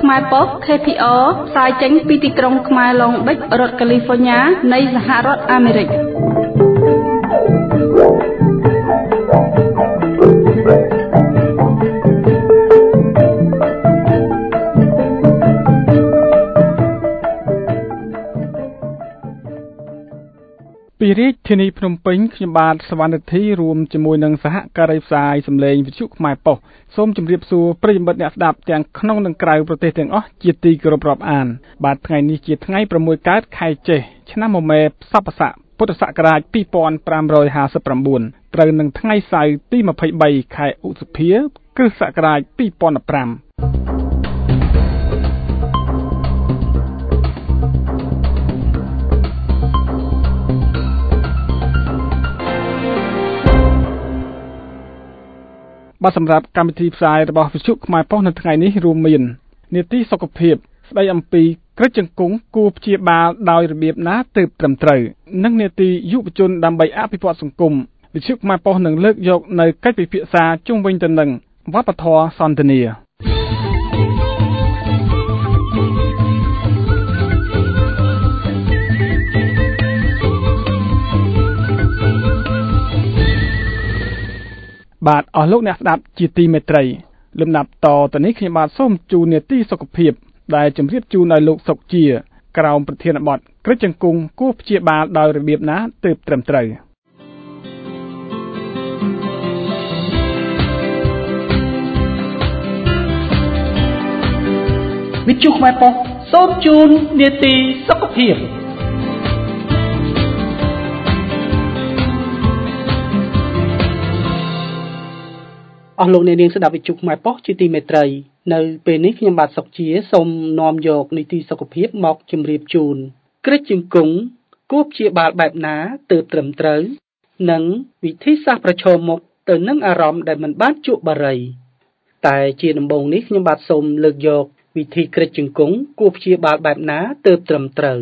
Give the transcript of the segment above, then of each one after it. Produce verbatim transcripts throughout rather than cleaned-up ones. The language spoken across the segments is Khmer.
ខ្មែរប៉ុស្តិ៍ ខេ พี អារ ផ្សាយចេញពីទីក្រុងខ្មែរ Long Beach រដ្ឋ California នៃសហរដ្ឋអាមេរិកពីរាជធានីភ្នំពេញខ្ញុំបាទសវណ្ណធីរួមជាមួយនឹងសហការីផ្សាយសម្លេងវិទ្យុខ្មែរប៉ុស្តិ៍សូមជម្រាបសួរប្រិយមិត្តអ្នកស្ដាប់ទាំងក្នុងនិងក្រៅប្រទេសទាំងអស់ជាទីគោរពរាប់អានបាទថ្ងៃនេះជាថ្ងៃប្រាំមួយកើតខែចេសឆ្នាំមមែសប្បុរសពុទ្ធសករាជពីរពាន់ប្រាំរយហាសិបប្រាំបួនត្រូវនឹងថ្ងៃសៅរ៍ទីម្ភៃបីខែឧសភា គ្រិស្តសករាជពីរពាន់ប្រាំបាទសម្រាប់កម្មវិធីផ្សាយរបស់វិទ្យុខ្មែរប៉ុស្តិ៍នៅថ្ងៃនេះរួមមាននីតិសុខភាពស្ដីអំពីក្រឹតជង្គង់គួរព្យាបាលដោយរបៀបណាទើបត្រឹមត្រូវនិងនីតិយុវជនដើម្បីអភិវឌ្ឍសង្គមវិទ្យុខ្មែរប៉ុស្តិ៍នឹងលើកយកនៅកិច្ចពិភាក្សាជុំវិញទៅនឹងវប្បធម៌សន្ទនាបាទអស់លោកអ្នកស្ដាប់ជាទីមេត្រីលំដាប់តទៅនេះខ្ញុំបាទសូមជូននីតិសុខភាពដែលជម្រាបជូនដល់លោកសុកជាក្រោមប្រធានបទក្រឹតជង្គង់គួរព្យាបាលដោយរបៀបណាទើបត្រឹមត្រូវវិទ្យុខ្មែរប៉ុស្តិ៍សូមជូននីតិសុខភាពអស់លោកអ្នកនាងស្ដាប់វិទ្យុខ្មែរប៉ុស្តិ៍ជាទីមេត្រីនៅពេលនេះខ្ញុំបាទសុកជាសូមនាំយកនីតិសុខភាពមកជម្រាបជូនក្រឹតជង្គង់គួរព្យាបាលបែបណាទើបត្រឹមត្រូវនិងវិធីសាស្ត្រប្រឈមមុខទៅនឹងអារម្មណ៍ដែលមិនបានជក់បារីតែជាដំបូងនេះខ្ញុំបាទសូមលើកយកវិធីក្រឹតជង្គង់គួរព្យាបាលបែបណាទើបត្រឹមត្រូវ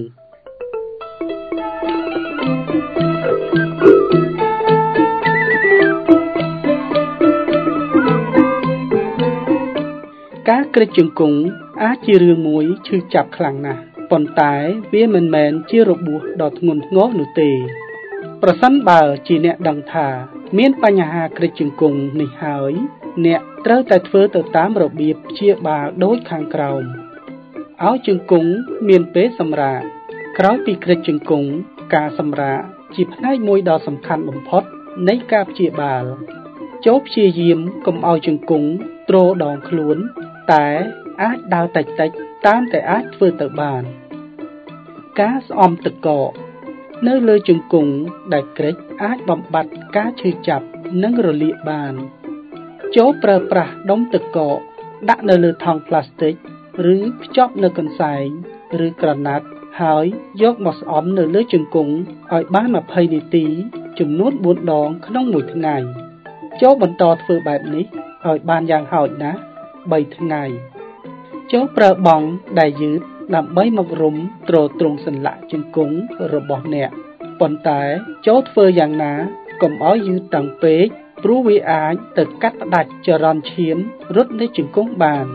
ការក្រឹតជង្គង់អាចជារឿងមួយឈឺចាប់ខ្លាំងណាស់ប៉ុន្តែវាមិនមែនជារបួសដ៏ធ្ងន់ធ្ងរនោះទេប្រសិនបើជាអ្នកដឹងថាមានបញ្ហាក្រឹតជង្គង់នេះហើយអ្នកត្រូវតែធ្វើទៅតាមរបៀបព្យាបាលដូចខាងក្រោមឲ្យជង្គង់មានពេលសម្រាកក្រោយពីក្រឹតជង្គង់ការសម្រាកជាផ្នែកមួយដ៏សំខាន់បំផុតនៃការព្យាបាលចូលព្យាយាមកុំឲ្យជង្គង់ទ្រដងខ្លួនតែអាចដើរតិចតិចតាមតែអាចធ្វើទៅបានការស្អំទឹកកកនៅលើជង្គង់ដែលក្រេចអាចបំបត្តិការឈឺចាប់និងរលាកបានចូលប្រើប្រាស់ដុំទឹកកកដាក់នៅលើថង់ប្លាស្ទិកឬភ្ជាប់នៅកន្សែងឬក្រណាត់ហើយយកមកស្អំនៅលើជង្គង់ឲ្យបានម្ភៃនាទីចំនួនបួនដងក្នុងមួយថ្ងៃចូលបន្តធ្វើបែបនេះឲ្យបានយ៉ាងហោចណាស់បីថ្ងៃចូលប្រើបង់ដែលយឺតដើម្បីមករុំទ្រទ្រង់សន្លាក់ជង្គង់របស់អ្នកប៉ុន្តែចូលធ្វើយ៉ាងណាកុំឲ្យយឺតតាំងពេកព្រោះវាអាចទៅកាត់ផ្ដាច់ចរន្តឈាមរត់នៃជង្គង់បាន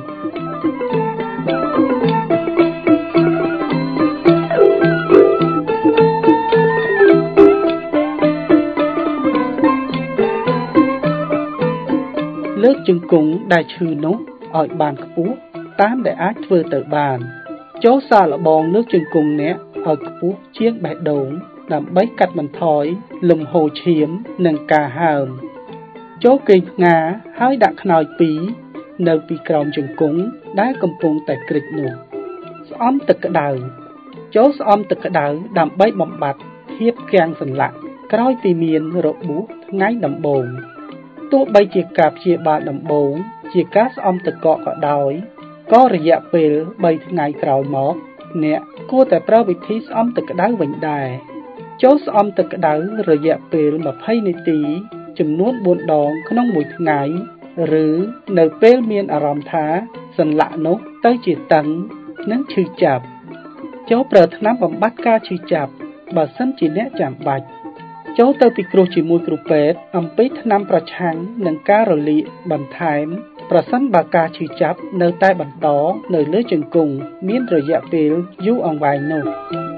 លើកជង្គង់ដែលឈឺនោះឲ្យបានខ្ពស់តាមដែលអាចធ្វើទៅបានចូលសាកល្បងលើកជង្គង់អ្នកឲ្យខ្ពស់ជាងបេះដូងដើម្បីកាត់បន្ថយលំហូរឈាមនិងការហើមចូលគេងផ្ងាហើយដាក់ខ្នើយពីរនៅពីក្រោមជង្គង់ដែលកំពុងតែក្រេចនោះស្អំទឹកក្តៅចូលស្អំទឹកក្តៅដើម្បីបំបត្តិភាពគាំងសន្លាក់ក្រោយពីមានរបួសថ្ងៃដំបូងទោះបីជាការព្យាបាលដំបូងជាការស្អំទឹកកកក៏ដោយក៏រយៈពេលបីថ្ងៃក្រោយមកអ្នកគួរតែប្រើវិធីស្អំទឹកក្តៅវិញដែរចូលស្អំទឹកក្តៅរយៈពេលម្ភៃនាទីចំនួនបួនដងក្នុងមួយថ្ងៃឬនៅពេលមានអារម្មណ៍ថាសន្លាក់នោះទៅជាតឹងនិងឈឺចាប់ចូលប្រើថ្នាំបំបត្តិការឈឺចាប់បើសិនជាអ្នកចាំបាច់ចូល ចូលទៅពិគ្រោះជាមួយគ្រូពេទ្យអំពីថ្នាំប្រឆាំងនឹងការរលាកបន្ថែមប្រសិនបើការឈឺចាប់នៅតែបន្តនៅលើជង្គង់មានរយៈពេលយូរអង្វែងនោះ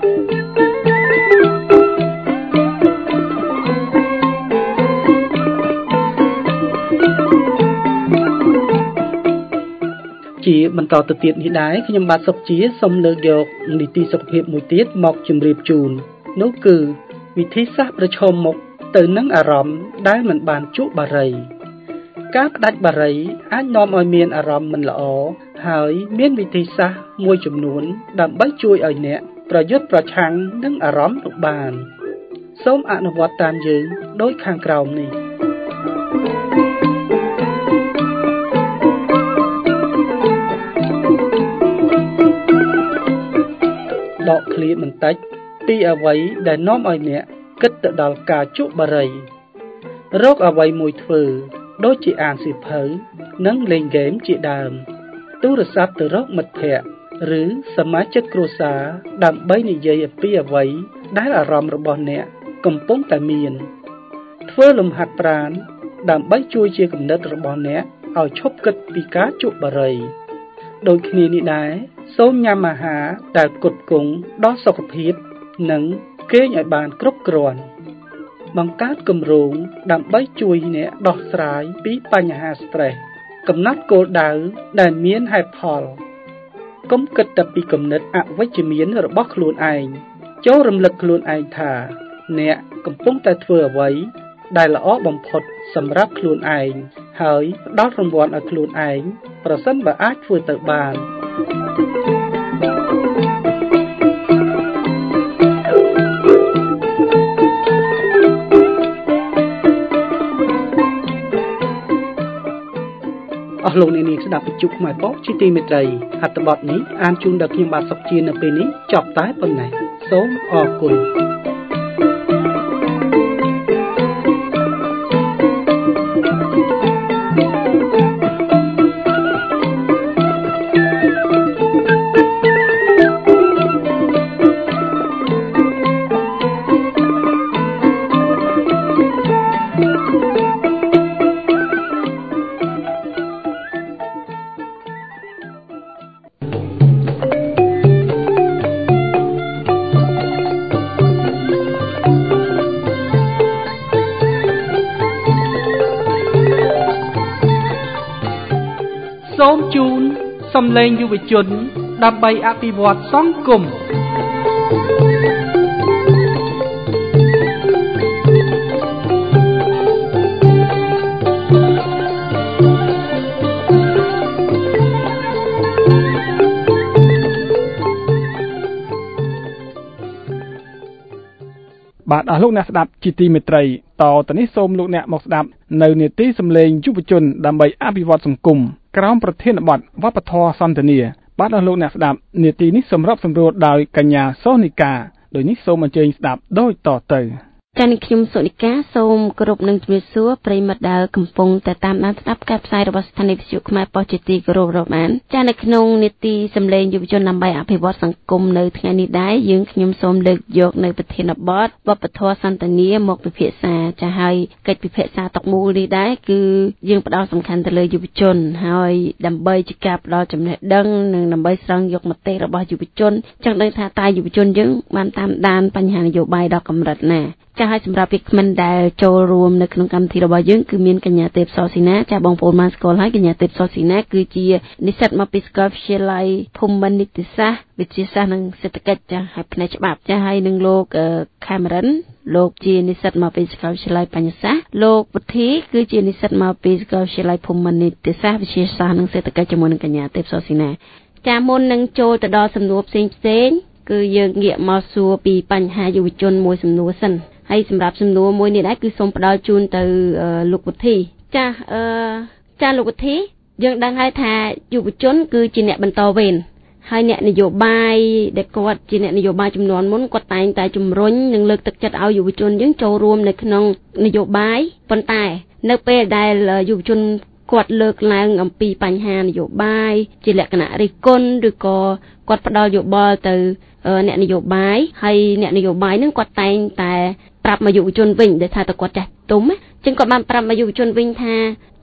ជាបន្តទៅទៀតនេះដែរខ្ញុំបាទសុកជាសូមលើកយកនីតិសុខភាពមួយទៀតមកជម្រាបជូននោះគឺវិធីសាស្ត្រប្រឈមមុខទៅនឹងអារម្មណ៍ដែលមិនបានជក់បារីការផ្ដាច់បារីអាចនាំឲ្យមានអារម្មណ៍មិនល្អហើយមានវិធីសាស្ត្រមួយចំនួនដើម្បីជួយឲ្យអ្នកប្រយុទ្ធប្រឆាំងនឹងអារម្មណ៍នោះបានសូមអនុវត្តតាមយើងដូចខាងក្រោមនេះដកឃ្លាបន្តិចពីអ្វីដែលនាំឲ្យអ្នកគិតទៅដល់ការជក់បារីរកអ្វីមួយធ្វើដូចជាអានសៀវភៅនិងលេងហ្គេមជាដើមទូរស័ព្ទទៅរកមិត្តភ័ក្តិឬសមាជិកគ្រួសារដើម្បីនិយាយអំពីអ្វីដែលអារម្មណ៍របស់អ្នកកំពុងតែមានធ្វើលំហាត់ប្រាណដើម្បីជួយជាគំនិតរបស់អ្នកឲ្យឈប់គិតពីការជក់បារីដូចគ្នានេះដែរសូមញ៉ាំអាហារដែលផ្គត់ផ្គង់ដល់សុខភាពនិងគេងឲ្យបានគ្រប់គ្រាន់បង្កើតគម្រោងដើម្បីជួយអ្នកដោះស្រាយពីបញ្ហា stress កំណត់គោលដៅដែលមានហេតុផលកុំគិតតែពីគំនិតអវិជ្ជមានរបស់ខ្លួនឯងចូលរំលឹកខ្លួនឯងថាអ្នកកំពុងតែធ្វើអ្វីដែលល្អបំផុតសម្រាប់ខ្លួនឯងហើយផ្ដល់រង្វាន់ឲ្យខ្លួនឯងប្រសិនបើអាចធ្វើទៅបានអស់លោកអ្នកនាងស្ដាប់វិទ្យុខ្មែរប៉ុស្តិ៍ជាទីមេត្រីអត្ថបទនេះអានជូនដល់ខ្ញុំបាទសុកជានៅពេលនេះចប់តែប៉ុណ្ណេះសូមអរគុណសូមជូនសំឡេងយុវជនដើម្បីអភិវឌ្ឍសង្គមបាទអស់លោកអ្នកស្ដាប់ជាទីមេត្រីតទៅនេះសូមលោកអ្នកមកស្ដាប់នៅនេតិសំឡេងយុវជនដើម្បីអភិវឌ្ឍសង្គមក្រោមប្រធានបទវប្បធម៌សន្តានាបាទអស់លោកអ្នកស្ដាប់នេតិនេះសម្រាប់សម្រួលដោយកញ្ញាសូនីកាដោយនេះសូមអញ្ជើញស្ដាប់ដូចតទៅចា៎នេះខ្ញុំសុនិកាសូមគោរពនឹងជម្រាបសួរប្រិយមិត្តដែលកំពុងតែតាមដានស្ដាប់ការផ្សាយរបស់ស្ថានីយ៍វិទ្យុខ្មែរប៉ុស្តិ៍ជាទីគោរពរាប់អានចា៎នៅក្នុងនេតិសម្លេងយុវជនដើម្បីអភិវឌ្ឍសង្គមនៅថ្ងៃនេះដែរយើងខ្ញុំសូមលើកយកនៅប្រធានបទវប្បធម៌សន្តានាមកពិភាក្សាចា៎ហើយកិច្ចពិភាក្សាតុកមូលនេះដែរគឺយើងផ្ដោតសំខាន់ទៅលើយុវជនហើយដើម្បីជាការផ្ដល់ចំណេះដឹងនិងដើម្បីស្រង់យកមតិរបស់យុវជនចង់ដឹងថាតើយុវជនយើងបានតាមដានបញ្ហានយោបាយដល់កម្រិតណាចា៎ហើយសម្រាប់វាគ្មិនដែលចូលរួមនៅក្នុងកម្មវិធីរបស់យើងគឺមានកញ្ញាទេពសស៊ីណាចា៎បងប្អូនបានស្គាល់ហើយកញ្ញាទេពសស៊ីណាគឺជានិស្សិតមកពីសាកលវិទ្យាល័យភូមិន្ទនីតិសាស្ត្រវិទ្យាសាស្ត្រនិងសេដ្ឋកិច្ចចា៎ហើយផ្នែកច្បាប់ចា៎ហើយនឹងលោកខេមរិនលោកជានិស្សិតមកពីសាកលវិទ្យាល័យបញ្ញសាស្ត្រលោកវុធីគឺជានិស្សិតមកពីសាកលវិទ្យាល័យភូមិន្ទនីតិសាស្ត្រវិទ្យាសាស្ត្រនិងសេដ្ឋកិច្ចជាមួយនឹងកញ្ញាទេពសស៊ីណាចា៎មុននឹងចូលទៅដល់សំណួរផ្សេងផ្សេងគឺយើងងាកមកសួរពីបញ្ហាយុវជនមួយសំណួរសិនហើយសម្រាប់សំណួរមួយនេះដែរគឺសូមផ្ដល់ជូនទៅលោកវុធីចាស់អឺចាស់លោកវុធីយើងដឹងហើយថាយុវជនគឺជាអ្នកបន្តវេនហើយអ្នកនយោបាយដែលគាត់ជាអ្នកនយោបាយចំនួនមុនគាត់តែងតែជំរុញនិងលើកទឹកចិត្តឲ្យយុវជនយើងចូលរួមនៅក្នុងនយោបាយប៉ុន្តែនៅពេលដែលយុវជនគាត់លើកឡើងអំពីបញ្ហានយោបាយជាលក្ខណៈរិះគន់ឬក៏គាត់ផ្ដល់យោបល់ទៅអ្នកនយោបាយហើយអ្នកនយោបាយនឹងគាត់តែងតែប្រាប់មកយុវជនវិញដែលថាតើគាត់ចាស់ទុំអញ្ចឹងគាត់បានប្រាប់មកយុវជនវិញថា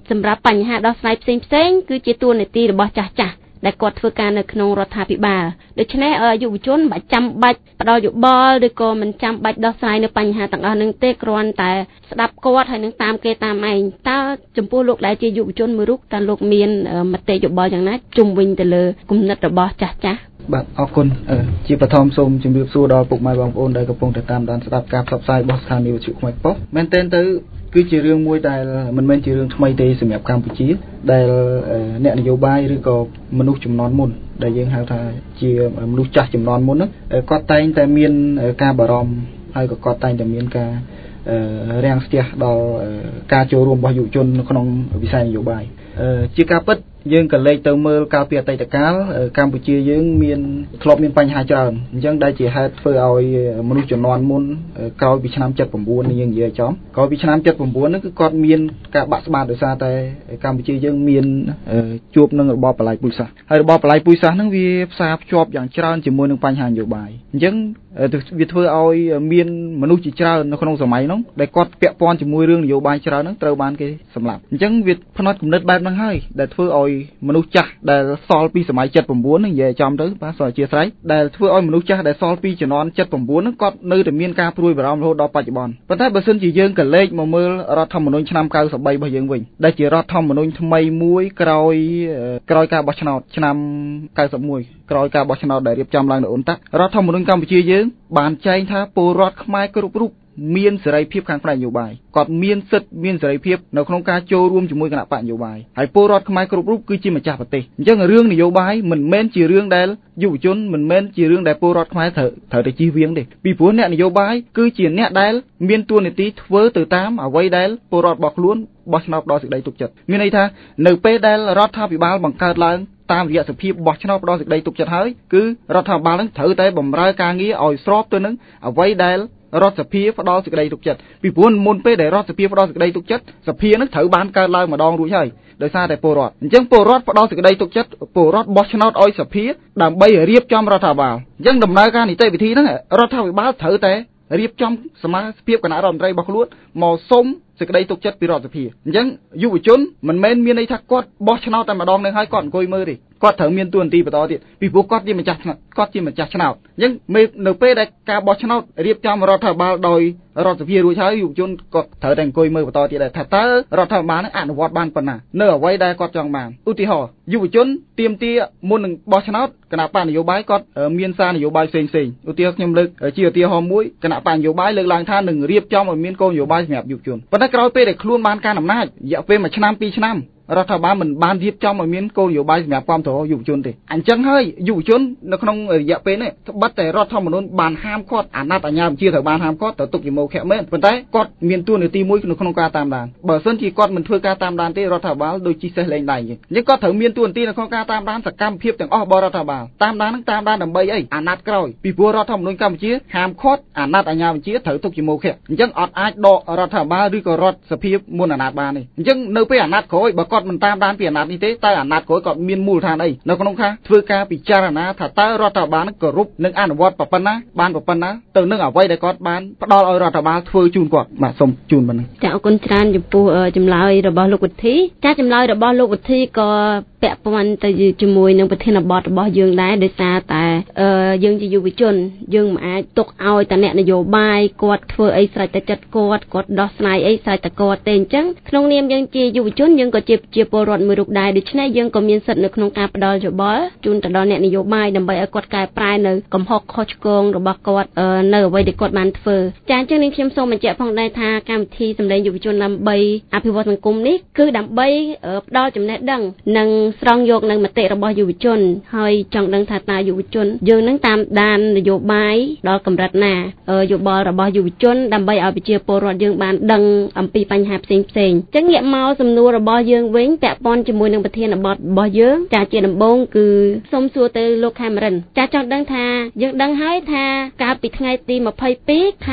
សម្រាប់បញ្ហាដោះស្រាយផ្សេងផ្សេងគឺជាតួនាទីរបស់ចាស់ចាស់ដែលគាត់ធ្វើការនៅក្នុងរដ្ឋាភិបាលដូច្នេះយុវជនមិនចាំបាច់ផ្ដល់យោបល់ឬក៏មិនចាំបាច់ដោះស្រាយនៅបញ្ហាទាំងអស់នឹងទេគ្រាន់តែស្ដាប់គាត់ហើយនឹងតាមគេតាមឯងតើចំពោះលោកដែលជាយុវជនមួយរូបតើលោកមានមតិយោបល់យ៉ាងណាជុំវិញទៅលើគំនិតរបស់ចាស់ចាស់បាទអរគុណជាបឋមសូមជម្រាបសួរដល់ពុកម៉ែបងប្អូនដែលកំពុងតែតាមដានស្ដាប់ការផ្សព្វផ្សាយរបស់ស្ថានីយវិទ្យុខ្មែរប៉ុស្តិ៍មែនទែនទៅគឺជារឿងមួយដែលមិនមែនជារឿងថ្មីទេសម្រាប់កម្ពុជាដែលអ្នកនយោបាយឬក៏មនុស្សជំនាន់មុនដែលយើងហៅថាជាមនុស្សចាស់ជំនាន់មុនហ្នឹងគាត់តែងតែមានការបារម្ភហើយក៏គាត់តែងតែមានការរាំងស្ទះដល់ការចូលរួមរបស់យុវជននៅក្នុងវិស័យនយោបាយជាការពិតយើងក៏លេចទៅមើលកាលពីអតីតកាលកម្ពុជាយើងមានធ្លាប់មានបញ្ហាច្រើនអញ្ចឹងដែលជាហេតុធ្វើឲ្យមនុស្សជំនាន់មុនក្រោយពីឆ្នាំเจ็ดสิบเก้าនេះយើងនិយាយចំក្រោយពីឆ្នាំเจ็ดสิบเก้าហ្នឹងគឺគាត់មានការបាក់ស្បាតដោយសារតែកម្ពុជាយើងមានជួបនឹងរបបបល្ល័ង្កពូជសាសន៍ហើយរបបបល្ល័ង្កពូជសាសន៍ហ្នឹងវាផ្សារភ្ជាប់យ៉ាងច្រើនជាមួយនឹងបញ្ហានយោបាយអញ្ចឹងវាធ្វើឲ្យមានមនុស្សជាច្រើននៅក្នុងសម័យហ្នឹងដែលគាត់ពាក់ព័ន្ធជាមួយរឿងនយោបាយច្រើនហ្នឹងត្រូវបានគេសម្លាប់អញ្ចឹងវាផ្នត់គំនិតបែបហ្នឹងហើយដែលធ្វើឲ្យមនុស្សចាស់ដែលសល់ពីសម័យเจ็ดสิบเก้าហ្នឹងនិយាយចំទៅបាទសូមអធិស្ឋានដែលធ្វើឲ្យមនុស្សចាស់ដែលសល់ពីជំនាន់เจ็ดสิบเก้าហ្នឹងគាត់នៅតែមានការព្រួយបារម្ភរហូតដល់បច្ចុប្បន្នប៉ុន្តែបើសិនជាយើងក៏លេចមកមើលរដ្ឋធម្មនុញ្ញឆ្នាំ九十三របស់យើងវិញដែលជារដ្ឋធម្មនុញ្ញថ្មីមួយក្រោយក្រោយការបោះឆ្នោតឆ្នាំ九十一ក្រោយការបោះឆ្នោតដែលរៀបចំឡើងនៅអ៊ុនតាក់រដ្ឋធម្មនុញ្ញកម្ពុជាយើងបានចែងថាពលរដ្ឋខ្មែរគ្រប់រូបមានសេរីភាពខាងផ្នែកនយោបាយគាត់មានសិទ្ធិមានសេរីភាពនៅក្នុងការចូលរួមជាមួយគណៈបកនយោបាយហើយពលរដ្ឋខ្មែរគ្រប់រូបគឺជាម្ចាស់ប្រទេសអញ្ចឹងរឿងនយោបាយមិនមែនជារឿងដែលយុវជនមិនមែនជារឿងដែលពលរដ្ឋខ្មែរត្រូវត្រូវតែជៀសវាងទេពីព្រោះអ្នកនយោបាយគឺជាអ្នកដែលមានតួនាទីធ្វើទៅតាមអ្វីដែលពលរដ្ឋរបស់ខ្លួនបោះឆ្នោតដល់សេចក្តីទុកចិត្តមានន័យថានៅពេលដែលរដ្ឋាភិបាលបង្កើតឡើងតាមរយៈសភាពបោះឆ្នោតផ្ដល់សេចក្តីទុកចិត្តហើយគឺរដ្ឋាភិបាលនឹងត្រូវតែបម្រើការងារឲ្យស្របទៅនឹងអ្វីដែលរដ្ឋសភាផ្ដល់សេចក្តីទុកចិត្តពីព្រោះមុនពេលដែលរដ្ឋសភាផ្ដល់សេចក្តីទុកចិត្តសភានឹងត្រូវបានកើតឡើងម្ដងរួចហើយដោយសារតែពលរដ្ឋអញ្ចឹងពលរដ្ឋផ្ដល់សេចក្តីទុកចិត្តពលរដ្ឋបោះឆ្នោតឲ្យសភាដើម្បីរៀបចំរដ្ឋាភិបាលអញ្ចឹងដំណើរការនីតិវិធីហ្នឹងរដ្ឋាភិបាលត្រូវតែរៀបចំសមាជិកគណៈរដ្ឋមន្ត្រីរបស់ខ្លួនមកសុំសេចក្តីទុកចិត្តពីរដ្ឋសភាអញ្ចឹងយុវជនមិនមែនមានន័យថាគាត់បោះឆ្នោតតែម្ដងនឹងហើយគាត់អង្គុយមើលទេគាត់ត្រូវមានទួនាទីបន្តទៀតពីព្រោះគាត់ជាម្ចាស់គាត់ជាម្ចាស់ឆ្នោតអញ្ចឹងនៅពេលដែលការបោះឆ្នោតរៀបចំរដ្ឋាភិបាលដោយរដ្ឋសភារួចហើយយុវជនគាត់ត្រូវតែអង្គុយមើលបន្តទៀតដែរថាតើរដ្ឋាភិបាលនឹងអនុវត្តបានប៉ុណ្ណានៅអ្វីដែលគាត់ចង់បានឧទាហរណ៍យុវជនទាមទារមុននឹងបោះឆ្នោតគណៈបកនយោបាយគាត់មានសារនយោបាយផ្សេងផ្សេងឧទាហរណ៍ខ្ញុំលើកជាឧទាហរណ៍មួយគណៈបកនយោបាយលើកឡើងថានឹងរៀបចំឲ្យមានគោលនយោបាយសម្រាប់យុវជនប៉ុន្តែក្រោយពេលដែលខ្លួនបានការអំណាចរយៈពេលមួយឆ្នាំពីរឆ្នាំរដ្ឋាភិបាលមិនបានរៀបចំឲ្យមានគោលនយោបាយសម្រាប់គ្រប់គ្រងយុវជនទេអញ្ចឹងហើយយុវជននៅក្នុងរយៈពេលនេះត្បិតតែរដ្ឋធម្មនុញ្ញបានហាមឃាត់អាណត្តិអាជ្ញាបញ្ជាត្រូវបានហាមឃាត់ទៅទុកជាមោខៈមែនប៉ុន្តែគាត់មានតួនាទីមួយនៅក្នុងការតាមដានបើមិនជាគាត់មិនធ្វើការតាមដានទេរដ្ឋាភិបាលដូចជីសេះលេងដៃអញ្ចឹងអញ្ចឹងគាត់ត្រូវមានតួនាទីនៅក្នុងការតាមដានសកម្មភាពទាំងអស់របស់រដ្ឋាភិបាលតាមដាននឹងតាមដានដើម្បីអីអាណត្តិក្រោយពីព្រោះរដ្ឋធម្មនុញ្ញកម្ពុជាហាមឃាត់អាណត្តិអាជ្ញាបញ្ជាត្រូវទុកជាមោខៈអញ្ចឹងអត់អាចដករដ្ឋាភិបាលឬក៏រដ្ឋសភាមុនអាណត្តិបានទេអញ្ចឹងនៅពេលអាណត្តិក្រោយបើគាត់មិនតាមដានពីអាណត្តិនេះទេតើអាណត្តិក្រោយគាត់មានមូលដ្ឋានអីនៅក្នុងការធ្វើការពិចារណាថាតើរដ្ឋាភិបាលនឹងគោរពនិងអនុវត្តប៉ុណ្ណាបានប៉ុណ្ណាទៅនឹងអ្វីដែលគាត់បានផ្ដល់ឲ្យរដ្ឋាភិបាលធ្វើជូនគាត់បាទសូមជូនប៉ុណ្ណឹងចាអរគុណច្រើនចំពោះចម្លើយរបស់លោកវិធីចាចម្លើយរបស់លោកវិធីក៏ពាក់ព័ន្ធទៅជាមួយនឹងប្រធានបទរបស់យើងដែរដោយសារតែយើងជាយុវជនយើងមិនអាចទុកឲ្យតែអ្នកនយោបាយគាត់ធ្វើអីស្រេចតែចិត្តគាត់គាត់ដោះស្រាយអីស្រេចតែគាត់ទេអញ្ចឹងក្នុងនាមយើងជាយុវជនយើងក៏ជាជាពលរដ្ឋមួយរូបដែរដូច្នេះយើងក៏មានសិទ្ធិនៅក្នុងការផ្ដល់យោបល់ជូនទៅដល់អ្នកនយោបាយដើម្បីឲ្យគាត់កែប្រែនៅកំហុសខុសឆ្គងរបស់គាត់នៅអ្វីដែលគាត់បានធ្វើចាអញ្ចឹងនាងខ្ញុំសូមបញ្ជាក់ផងដែរថាកម្មវិធីសម្លេងយុវជនដើម្បីអភិវឌ្ឍសង្គមនេះគឺដើម្បីផ្ដល់ចំណេះដឹងនិងស្រង់យកនៅមតិរបស់យុវជនហើយចង់ដឹងថាតើយុវជនយើងនឹងតាមដាននយោបាយដល់កម្រិតណាយោបល់របស់យុវជនដើម្បីឲ្យប្រជាពលរដ្ឋយើងបានដឹងអំពីបញ្ហាផ្សេងផ្សេងអញ្ចឹងងាកមកសំណួររបស់យើងវិញពាក់ព័ន្ធជាមួយនឹងប្រធានបទរបស់យើងចាជាដំបូងគឺសូមសួរទៅលោកខេមរិនចាចង់ដឹងថាយើងដឹងហើយថាកាលពីថ្ងៃទីម្ភៃពីរខែក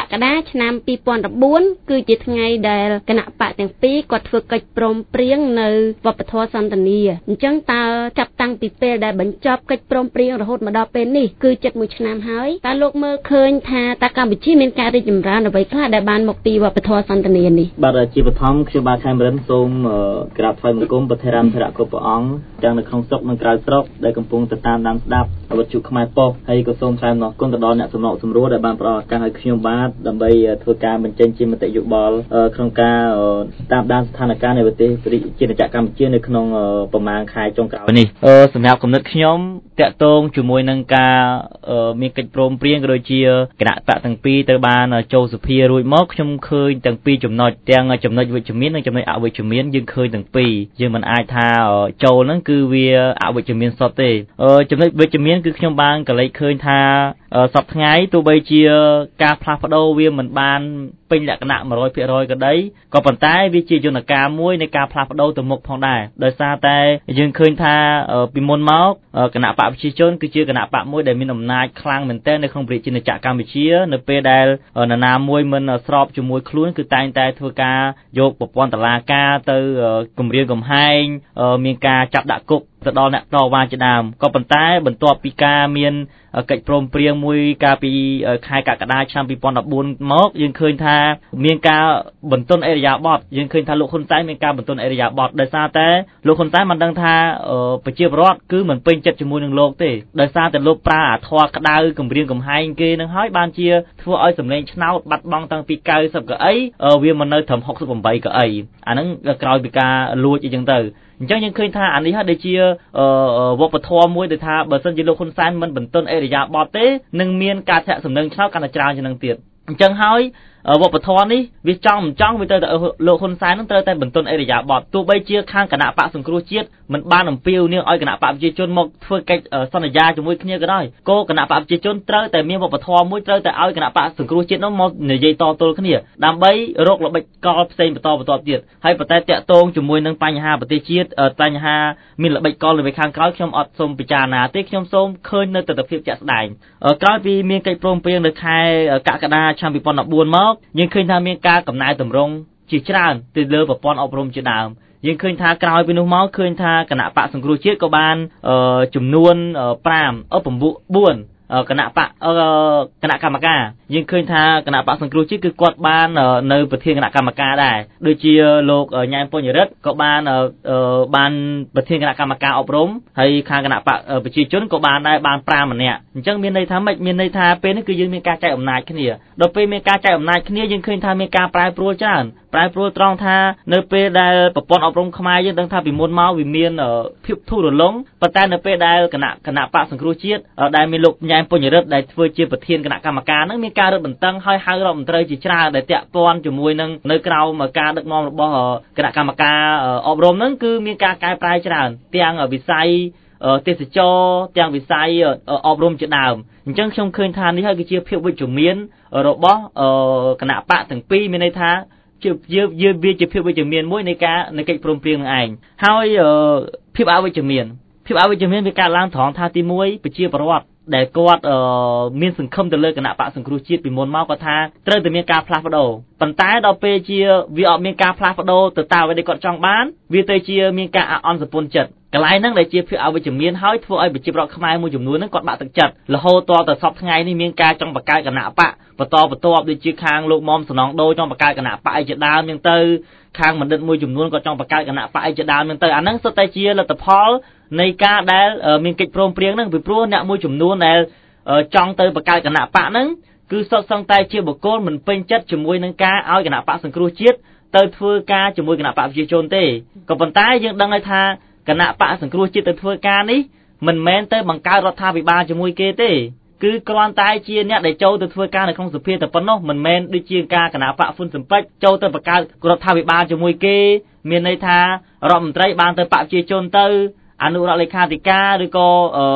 កដាឆ្នាំពីរពាន់ដប់បួនគឺជាថ្ងៃដែលគណៈបកទាំងពីរគាត់ធ្វើកិច្ចព្រមព្រៀងនៅវប្បធម៌សន្តានាអញ្ចឹងតើចាប់តាំងពីពេលដែលបញ្ចប់កិច្ចព្រមព្រៀងរហូតមកដល់ពេលនេះគឺជិតមួយឆ្នាំហើយតើលោកមើលឃើញថាតើកម្ពុជាមានការរីកចម្រើនអ្វីខ្លះដែលបានមកពីវប្បធម៌សន្តានានេះបាទជាបឋមខ្ញុំបាទខេមរិនសូមក្រាបថ្វាយបង្គំប្រធារាមធរៈគ្រប់ព្រះអង្គទាំងនៅក្នុងស្រុកនិងក្រៅស្រុកដែលកំពុងទៅតាមដានស្ដាប់វិទ្យុខ្មែរប៉ុស្តិ៍ហើយក៏សូមថ្លែងអំណរគុណទៅដល់អ្នកសំណក់សម្រួលដែលបានផ្ដល់ឱកាសឲ្យខ្ញុំបាទដើម្បីធ្វើការបញ្ចេញជាមតិយោបល់ក្នុងការតាមដានស្ថានភាពនៃប្រទេសជាណាចក្រកម្ពុជានៅក្នុងប្រមាណខែចុងក្រោយនេះសម្រាប់គំនិតខ្ញុំតាក់ទងជាមួយនឹងការមានកិច្ចព្រមព្រៀងក៏ដូចជាគណៈបកទាំងពីរទៅបានចូលសភារួចមកខ្ញុំឃើញទាំងពីរចំណុចទាំងចំណុចវិជ្ជមាននិងចំណុចអវិជ្ជមានយើងឃើញទាំងពីរយើងមិនអាចថាចូលហ្នឹងគឺវាអវិជ្ជមានសុទ្ធទេចំណុចវិជ្ជមានគឺខ្ញុំបានកលេចឃើញថាសប្តាហ៍ថ្ងៃទោះបីជាការផ្លាស់ប្ដូរវាមិនបានពេញលក្ខណៈ một trăm phần trăm ក៏ដីក៏ប៉ុន្តែវាជាយន្តការមួយនៃការផ្លាស់ប្ដូរទៅមុខផងដែរដោយសារតែយើងឃើញថាពីមុនមកគណៈបកប្រជាជនគឺជាគណៈបកមួយដែលមានអំណាចខ្លាំងមែនទែននៅក្នុងប្រជាជាតិកម្ពុជានៅពេលដែលនរណាមួយមិនស្របជាមួយខ្លួនគឺតែងតែធ្វើការយកប្រព័ន្ធតុលាការទៅគម្រាមកំហែងមានការចាប់ដាក់គុកទៅដល់អ្នកតវ៉ាជាដើមក៏ប៉ុន្តែបន្ទាប់ពីការមានកិច្ចព្រមព្រៀងមួយកាលពីខែកក្កដាឆ្នាំពីរពាន់ដប់បួនមកយើងឃើញថាមានការបន្ទន់អេរយាប័តយើងឃើញថាលោកហ៊ុនសែនមានការបន្ទន់អេរយាប័តដោយសារតែលោកហ៊ុនសែនមិនដឹងថាប្រជាពលរដ្ឋគឺមិនពេញចិត្តជាមួយនឹងលោកទេដោយសារតែលោកប្រើអាធរក្តៅគម្រាមកំហែងគេនឹងហើយបានជាធ្វើឲ្យសម្លេងឆ្នោតបាត់បង់តាំងពី九mươiកៅអីវាមិននៅត្រឹមหกสิบแปดកៅអីអាហ្នឹងក្រោយពីការលួចអីចឹងទៅអញ្ចឹងយើងឃើញថាអានេះហើយដូចជាវប្បធម៌មួយដែលថាបើសិនជាលោកហ៊ុនសែនមិនបន្ទន់អេរយាប័តទេនឹងមានការធាក់សំណឹងឆ្នោតកាន់តែច្រើនជាងនឹងទៀតអញ្ចឹងហើយវប្បធម៌នេះវាចង់មិនចង់វាទៅតែលោកហ៊ុនសែននឹងត្រូវតែបន្ទន់អេរយាប័តទោះបីជាខាងគណៈបកសង្គ្រោះជាតិមិនបានអំពាវនាវឲ្យគណៈបកប្រជាជនមកធ្វើកិច្ចសន្យាជាមួយគ្នាក៏ដោយក៏គណៈបកប្រជាជនត្រូវតែមានវប្បធម៌មួយត្រូវតែឲ្យគណៈបកសង្គ្រោះជាតិនោះមកនិយាយតទល់គ្នាដើម្បីរកល្បិចកលផ្សេងបន្តបន្តទៀតហើយប៉ុន្តែតាក់ទងជាមួយនឹងបញ្ហាប្រទេសជាតិបញ្ហាមានល្បិចកលនៅខាងក្រោយខ្ញុំអត់សូមពិចារណាទេខ្ញុំសូមឃើញនៅទស្សនវិជ្ជាជាក់ស្ដែងក្រោយពីមានកិច្ចព្រមព្រៀងនៅខែកក្កដាឆ្នាំពីរពាន់ដប់បួនមកយើងឃើញថាមានការកំណែតម្រង់ជាច្រើនទៅលើប្រព័ន្ធអប់រំជាដើមយើងឃើញថាក្រោយពីនោះមកឃើញថាគណៈបកសង្គ្រោះជាតិក៏បានចំនួន5អឺ9គណៈបកគណៈកម្មការយើងឃើញថាគណៈបកសង្គ្រោះជាតិគឺគាត់បាននៅប្រធានគណៈកម្មការដែរដូចជាលោកញ៉ែមបញ្ញរិទ្ធក៏បានបានប្រធានគណៈកម្មការអប់រំហើយខាងគណៈបកប្រជាជនក៏បានដែរបាន5ម្នាក់អញ្ចឹងមានន័យថាម៉េចមានន័យថាពេលនេះគឺយើងមានការចែកអំណាចគ្នាដល់ពេលមានការចែកអំណាចគ្នាយើងឃើញថាមានការប្រែប្រួលច្រើនប្រែប្រួលត្រង់ថានៅពេលដែលប្រព័ន្ធអប់រំខ្មែរយើងដឹងថាពីមុនមកវាមានភាពធូររលុងប៉ុន្តែនៅពេលដែលគណៈគណៈបកសង្គ្រោះជាតិដែលមានលោកញ៉ែមបញ្ញរិទ្ធដែលធ្វើជាប្រធានគណៈកម្មការហ្នឹងមានការរឹតបន្តឹងហើយហៅរដ្ឋមន្ត្រីជាច្រើនដែលតាក់ទងជាមួយនឹងនៅក្រៅមកការដឹកនាំរបស់គណៈកម្មការអប់រំហ្នឹងគឺមានការកែប្រែច្រើនទាំងវិស័យទេសចរទាំងវិស័យអប់រំជាដើមអញ្ចឹងខ្ញុំឃើញថានេះហើយគឺជាភាពវិជ្ជមានរបស់គណៈបកទាំងពីរមានន័យថាជាវាវាជាភាពវិជ្ជមានមួយនៃការនៃកិច្ចព្រមព្រៀងនឹងឯងហើយភាពអវិជ្ជមានភាពអវិជ្ជមានវាកើតឡើងត្រង់ថាទីមួយប្រជាពលរដ្ឋដែលគាត់មានសង្ឃឹមទៅលើគណៈបកសង្គ្រោះជាតិពីមុនមកគាត់ថាត្រូវតែមានការផ្លាស់ប្ដូរប៉ុន្តែដល់ពេលជាវាអត់មានការផ្លាស់ប្ដូរទៅតាមអ្វីដែលគាត់ចង់បានវាទៅជាមានការអន់សពុនចិត្តកន្លែងហ្នឹងដែលជាភាពអវិជ្ជមានហើយធ្វើឲ្យប្រជាពលរដ្ឋខ្មែរមួយចំនួនហ្នឹងគាត់បាក់ទឹកចិត្តរហូតតទៅសពថ្ងៃនេះមានការចង់បង្កើតគណៈបកបន្តបន្តដូចជាខាងលោកមុំសំណងដូចង់បង្កើតគណៈបកអីជាដើមហ្នឹងទៅខាងបណ្ឌិតមួយចំនួនក៏ចង់បង្កើតគណៈបកអីជាដើមហ្នឹងទៅអាហ្នឹងសុទ្ធតែជាលទ្ធផលនៃការដែលមានកិច្ចព្រមព្រៀងហ្នឹងពីព្រោះអ្នកមួយចំនួនដែលចង់ទៅបង្កើតគណៈបកហ្នឹងគឺសុទ្ធសឹងតែជាបុគ្គលមិនពេញចិត្តជាមួយនឹងការឲ្យគណៈបកសង្គ្រោះជាតិទៅធ្វើការជាមួយគណៈបកប្រជាជនទេក៏ប៉ុន្តែយើងដឹងហើយថាគណៈបកសង្គ្រោះជាតិទៅធ្វើការនេះមិនមែនទៅបង្កើតរដ្ឋាភិបាលជាមួយគេទេគឺគ្រាន់តែជាអ្នកដែលចូលទៅធ្វើការនៅក្នុងសភាតែប៉ុណ្ណោះមិនមែនដូចជាការគណៈបកហ៊ុនស៊ិនប៉ិចចូលទៅបង្កើតរដ្ឋាភិបាលជាមួយគេមានន័យថារដ្ឋមន្ត្រីបានទៅបកប្រជាជនទៅអនុរដ្ឋលេខាធិការឬក៏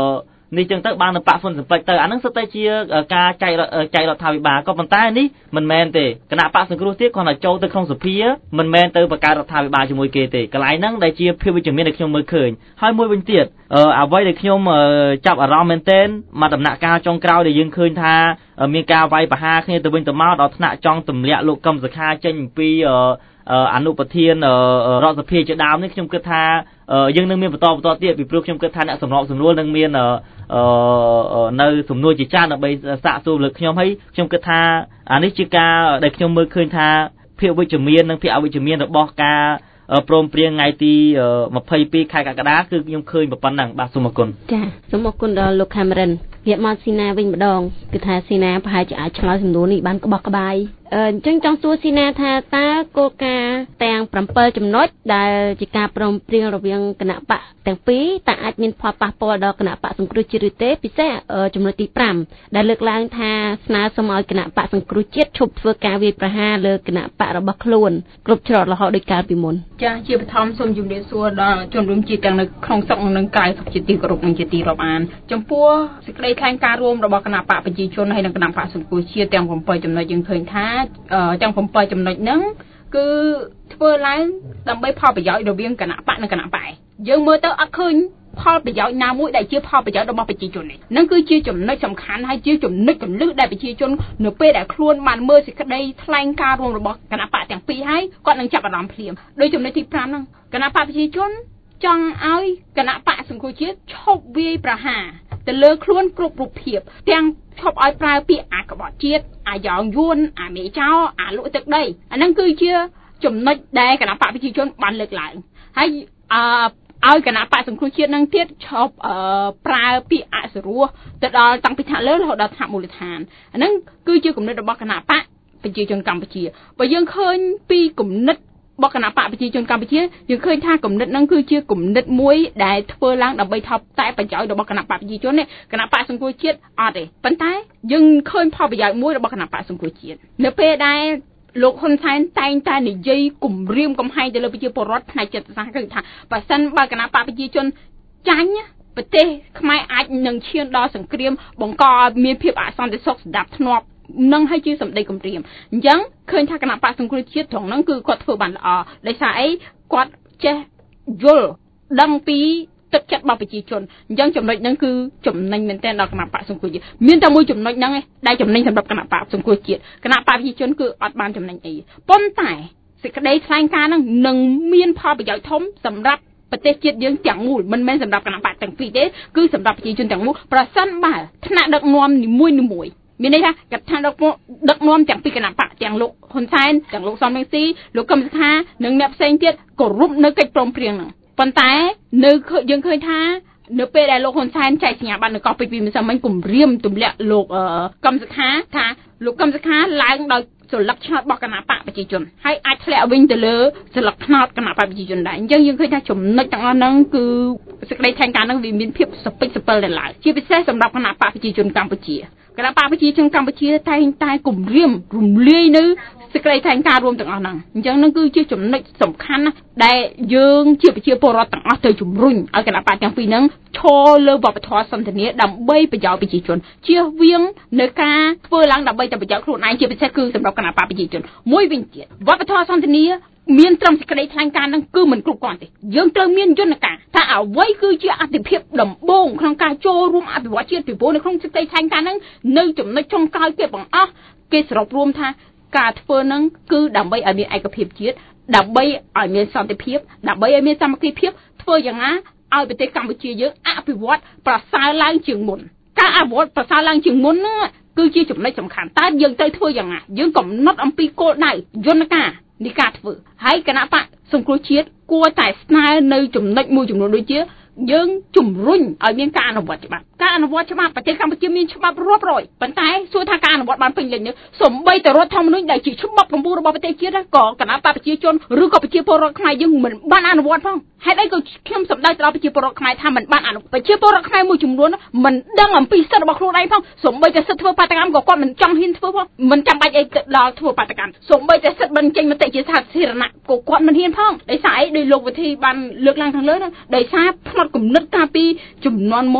នេះចឹងទៅបាននៅប៉ាហ្វុនសម្ពេចទៅអាហ្នឹងសិតតែជាការចែកចែករដ្ឋាភិបាលក៏ប៉ុន្តែនេះមិនមែនទេគណៈបកសង្គ្រោះជាតិគាត់តែចូលទៅក្នុងសភាមិនមែនទៅបង្កើតរដ្ឋាភិបាលជាមួយគេទេកន្លែងហ្នឹងដែលជាភាពវិជ្ជមានដែលខ្ញុំមើលឃើញហើយមួយវិញទៀតអ្វីដែលខ្ញុំចាប់អារម្មណ៍មែនទែនមកដំណាក់កាលចុងក្រោយដែលយើងឃើញថាមានការវាយប្រហារគ្នាទៅវិញទៅមកដល់ថ្នាក់ចង់ទម្លាក់លោកកឹមសុខាចេញអំពីអនុប្រធានរដ្ឋសភាជាដើមនេះខ្ញុំគិតថាយើងនឹងមានបន្តបន្តទៀតពីព្រោះខ្ញុំគិតថាអ្នកសម្របសម្រួលនឹងមាននៅសំណួរជាច្រើនដើម្បីសាកសួរលើខ្ញុំហើយខ្ញុំគិតថាអានេះជាការដែលខ្ញុំមើលឃើញថាភាពវិជ្ជមាននិងភាពអវិជ្ជមានរបស់ការព្រមព្រៀងថ្ងៃទីยี่สิบสองខែកក្កដាគឺខ្ញុំឃើញប៉ុណ្ណឹងបាទសូមអរគុណចាសូមអរគុណដល់លោក Cameron ងាកមកស៊ីណាវិញម្ដងគឺថាស៊ីណាប្រហែលជាអាចឆ្លើយសំណួរនេះបានក្បោះក្បាយអញ្ចឹងចង់សួរស៊ីណាថាតើគោលការណ៍ទាំងsevenចំណុចដែលជាការព្រមព្រៀងរវាងគណៈបកទាំងពីរតើអាចមានផលប៉ះពាល់ដល់គណៈបកសង្គ្រោះជាតិឬទេពិសេសចំណុចទីfiveដែលលើកឡើងថាស្នើសុំឲ្យគណៈបកសង្គ្រោះជាតិឈប់ធ្វើការវាយប្រហារលើគណៈបករបស់ខ្លួនគ្រប់ច្រករហូតដូចកាលពីមុនចាជាបឋមសូមជម្រាបសួរដល់ជនរួមជាតិទាំងនៅក្នុងស្រុកនិងក្រៅស្រុកជាទីគោរពនិងជាទីរាប់អានចំពោះសេចក្តីថ្លែងការណ៍រួមរបស់គណៈបកប្រជាជនហើយនិងគណៈបកសង្គ្រោះជាតិទាំងsevenចំណុចយើងឃើញថាទាំងsevenចំណុចហ្នឹងគឺធ្វើឡើងដើម្បីផលប្រយោជន៍រវាងគណៈបកនិងគណៈបកយើងមើលទៅអត់ឃើញផលប្រយោជន៍ណាមួយដែលជាផលប្រយោជន៍របស់ប្រជាជននេះនឹងគឺជាចំណុចសំខាន់ហើយជាចំណុចកន្លឹះដែលប្រជាជននៅពេលដែលខ្លួនបានមើលសេចក្តីថ្លែងការណ៍រួមរបស់គណៈបកទាំងពីរហើយគាត់នឹងចាប់អារម្មណ៍ភ្លាមដោយចំណុចទីfiveហ្នឹងគណៈបកប្រជាជនចង់ឲ្យគណៈបកសង្គ្រោះជាតិឈប់វាយប្រហារទៅលើខ្លួនគ្រប់រូបភាពទាំងឈប់ឲ្យប្រើពាក្យអាក្បត់ជាតិអាយ៉ងយួនអាមេចោអាលក់ទឹកដីអាហ្នឹងគឺជាចំណុចដែលគណៈបកប្រជាជនបានលើកឡើងហើយអឺឲ្យគណៈបកសង្គ្រោះជាតិនឹងទៀតឈប់អឺប្រើពាក្យអសុរោះទៅដល់តាំងពីថ្នាក់លើរហូតដល់ថ្នាក់មូលដ្ឋានអាហ្នឹងគឺជាគំនិតរបស់គណៈបកប្រជាជនកម្ពុជាបើយើងឃើញពីគំនិតរបស់គណៈបកប្រជាជនកម្ពុជាយើងឃើញថាគំនិតហ្នឹងគឺជាគំនិតមួយដែលធ្វើឡើងដើម្បីថប់តែប្រយោជន៍របស់គណៈបកប្រជាជននេះគណៈបកសង្គ្រោះជាតិអត់ទេប៉ុន្តែយើងឃើញផលប្រយោជន៍មួយរបស់គណៈបកសង្គ្រោះជាតិនៅពេលដែលលោកហ៊ុនសែនតែងតែនិយាយគំរាមកំហែងទៅលើប្រជាពលរដ្ឋផ្នែកចិត្តសាស្ត្រគឺថាបើសិនបើគណៈបកប្រជាជនចាញ់ប្រទេសខ្មែរអាចនឹងឈានដល់សង្គ្រាមបង្កឲ្យមានភាពអសន្តិសុខស្ដាប់ធ្នាប់នឹងឲ្យជាសម្ដីគំរាមអញ្ចឹងឃើញថាគណៈបកសង្គ្រោះជាតិត្រង់ហ្នឹងគឺគាត់ធ្វើបានល្អដោយសារអីគាត់ចេះយល់ដឹងពីទឹកចិត្តរបស់ប្រជាជនអញ្ចឹងចំណុចហ្នឹងគឺចំណេញមែនទែនដល់គណៈបកសង្គ្រោះជាតិមានតែមួយចំណុចហ្នឹងឯងដែលចំណេញសម្រាប់គណៈបកសង្គ្រោះជាតិគណៈបកប្រជាជនគឺអត់បានចំណេញអីប៉ុន្តែសេចក្តីថ្លែងការណ៍ហ្នឹងនឹងមានផលប្រយោជន៍ធំសម្រាប់ប្រទេសជាតិយើងទាំងមូលមិនមែនសម្រាប់គណៈបកទាំងពីរទេគឺសម្រាប់ប្រជាជនទាំងមូលប្រសិនបើថ្នាក់ដឹកនាំនីមួយនីមួយមានន័យថាកថាដឹកដឹកនាំទាំងពីគណៈបកទាំងលោកហ៊ុនសែនទាំងលោកសំរងស៊ីលោកកឹមសុខានិងអ្នកផ្សេងទៀតគោរពនៅកិច្ចព្រមព្រៀងហ្នឹងប៉ុន្តែនៅយើងឃើញថានៅពេលដែលលោកហ៊ុនសែនចែកសញ្ញាបត្រនៅកោះពេជ្រពីម្សិលមិញគំរាមទម្លាក់លោកកឹមសុខាថាលោកកឹមសុខាឡើងដោយសិលឹកឆ្នោតរបស់គណៈបកប្រជាជនហើយអាចធ្លាក់វិញទៅលើសិលឹកឆ្នោតគណៈបកប្រជាជនដែរអញ្ចឹងយើងឃើញថាចំណុចទាំងអស់ហ្នឹងគឺសេចក្តីថ្លែងការណ៍ហ្នឹងវាមានភាពសពិចសពិលដល់ឡើយជាពិសេសសម្រាប់គណៈបកប្រជាជនកម្ពុជាគណៈបកប្រជាជនកម្ពុជាតែងតែគំរាមរំលាយនៅសេចក្តីថ្លែងការណ៍រួមទាំងអស់ហ្នឹងអញ្ចឹងហ្នឹងគឺជាចំណុចសំខាន់ណាស់ដែលយើងជាប្រជាពលរដ្ឋទាំងអស់ទៅជំរុញឲ្យគណៈបកទាំងពីរហ្នឹងឈរលើវប្បធម៌សន្តិនិកដើម្បីប្រយោជន៍ប្រជាជនជៀសវាងនៅការធ្វើឡើងដើម្បីតែប្រយោជន៍ខ្លួនឯងជាពិសេសគឺសម្រាប់គណៈបកប្រជាជនមួយវិញទៀតវប្បធម៌សន្តិនិកមានត្រឹមសេចក្តីថ្លែងការណ៍ហ្នឹងគឺមិនគ្រប់គ្រាន់ទេយើងត្រូវមានយន្តការថាអ្វីគឺជាអត្ថិភាពដំបូងក្នុងការចូលរួមអភិវឌ្ឍជាតិពីព្រោះនៅក្នុងសេចក្តីថ្លែងការណ៍ហ្នឹងនៅចំណុចចុងក្រោយគេបង្អស់គេសរុបរួមថាការធ្វើហ្នឹងគឺដើម្បីឲ្យមានឯកភាពជាតិដើម្បីឲ្យមានសន្តិភាពដើម្បីឲ្យមានសាមគ្គីភាពធ្វើយ៉ាងណាឲ្យប្រទេសកម្ពុជាយើងអភិវឌ្ឍប្រសើរឡើងជាងមុនការអភិវឌ្ឍប្រសើរឡើងជាងមុនហ្នឹងគឺជាចំណុចសំខាន់តើយើងត្រូវធ្វើយ៉ាងណាយើងកំណត់អំពីគោលដៅយន្តការនៃការធ្វើហើយគណៈបកសង្គ្រោះជាតិគួរតែស្នើនៅចំណុចមួយចំនួនដូចជាយើងជំរុញឲ្យមានការអនុវត្តច្បាប់ការអនុវត្តច្បាប់ប្រទេសកម្ពុជាមានច្បាប់រាប់រយប៉ុន្តែសួរថាការអនុវត្តបានពេញលេញទេសូម្បីតែរដ្ឋធម្មនុញ្ញដែលជាច្បាប់កម្ពុជារបស់ប្រទេសជាតិក៏គណៈបកប្រជាជនឬក៏ប្រជាពលរដ្ឋខ្មែរយើងមិនបានអនុវត្តផងហេតុអីក៏ខ្ញុំសម្ដៅទៅដល់ប្រជាពលរដ្ឋខ្មែរថាមិនបានអនុវត្តប្រជាពលរដ្ឋខ្មែរមួយចំនួនមិនដឹងអំពីសិទ្ធិរបស់ខ្លួនឯងផងសូម្បីតែសិទ្ធិធ្វើបាតកម្មក៏គាត់មិនចង់ហ៊ានធ្វើផងមិនចាំបាច់អីទៅដល់ធ្វើបាតកម្មសូម្បីតែសិទ្ធិបញ្ចេញមតិជាសាធារណៈក៏គាត់មិនហ៊ានផងដោយសារអីដោយលោកវិធីបានលើកឡើងខាងលើនោះដោយសារផ្នត់គំនិតកាលពីជំនាន់មុនជ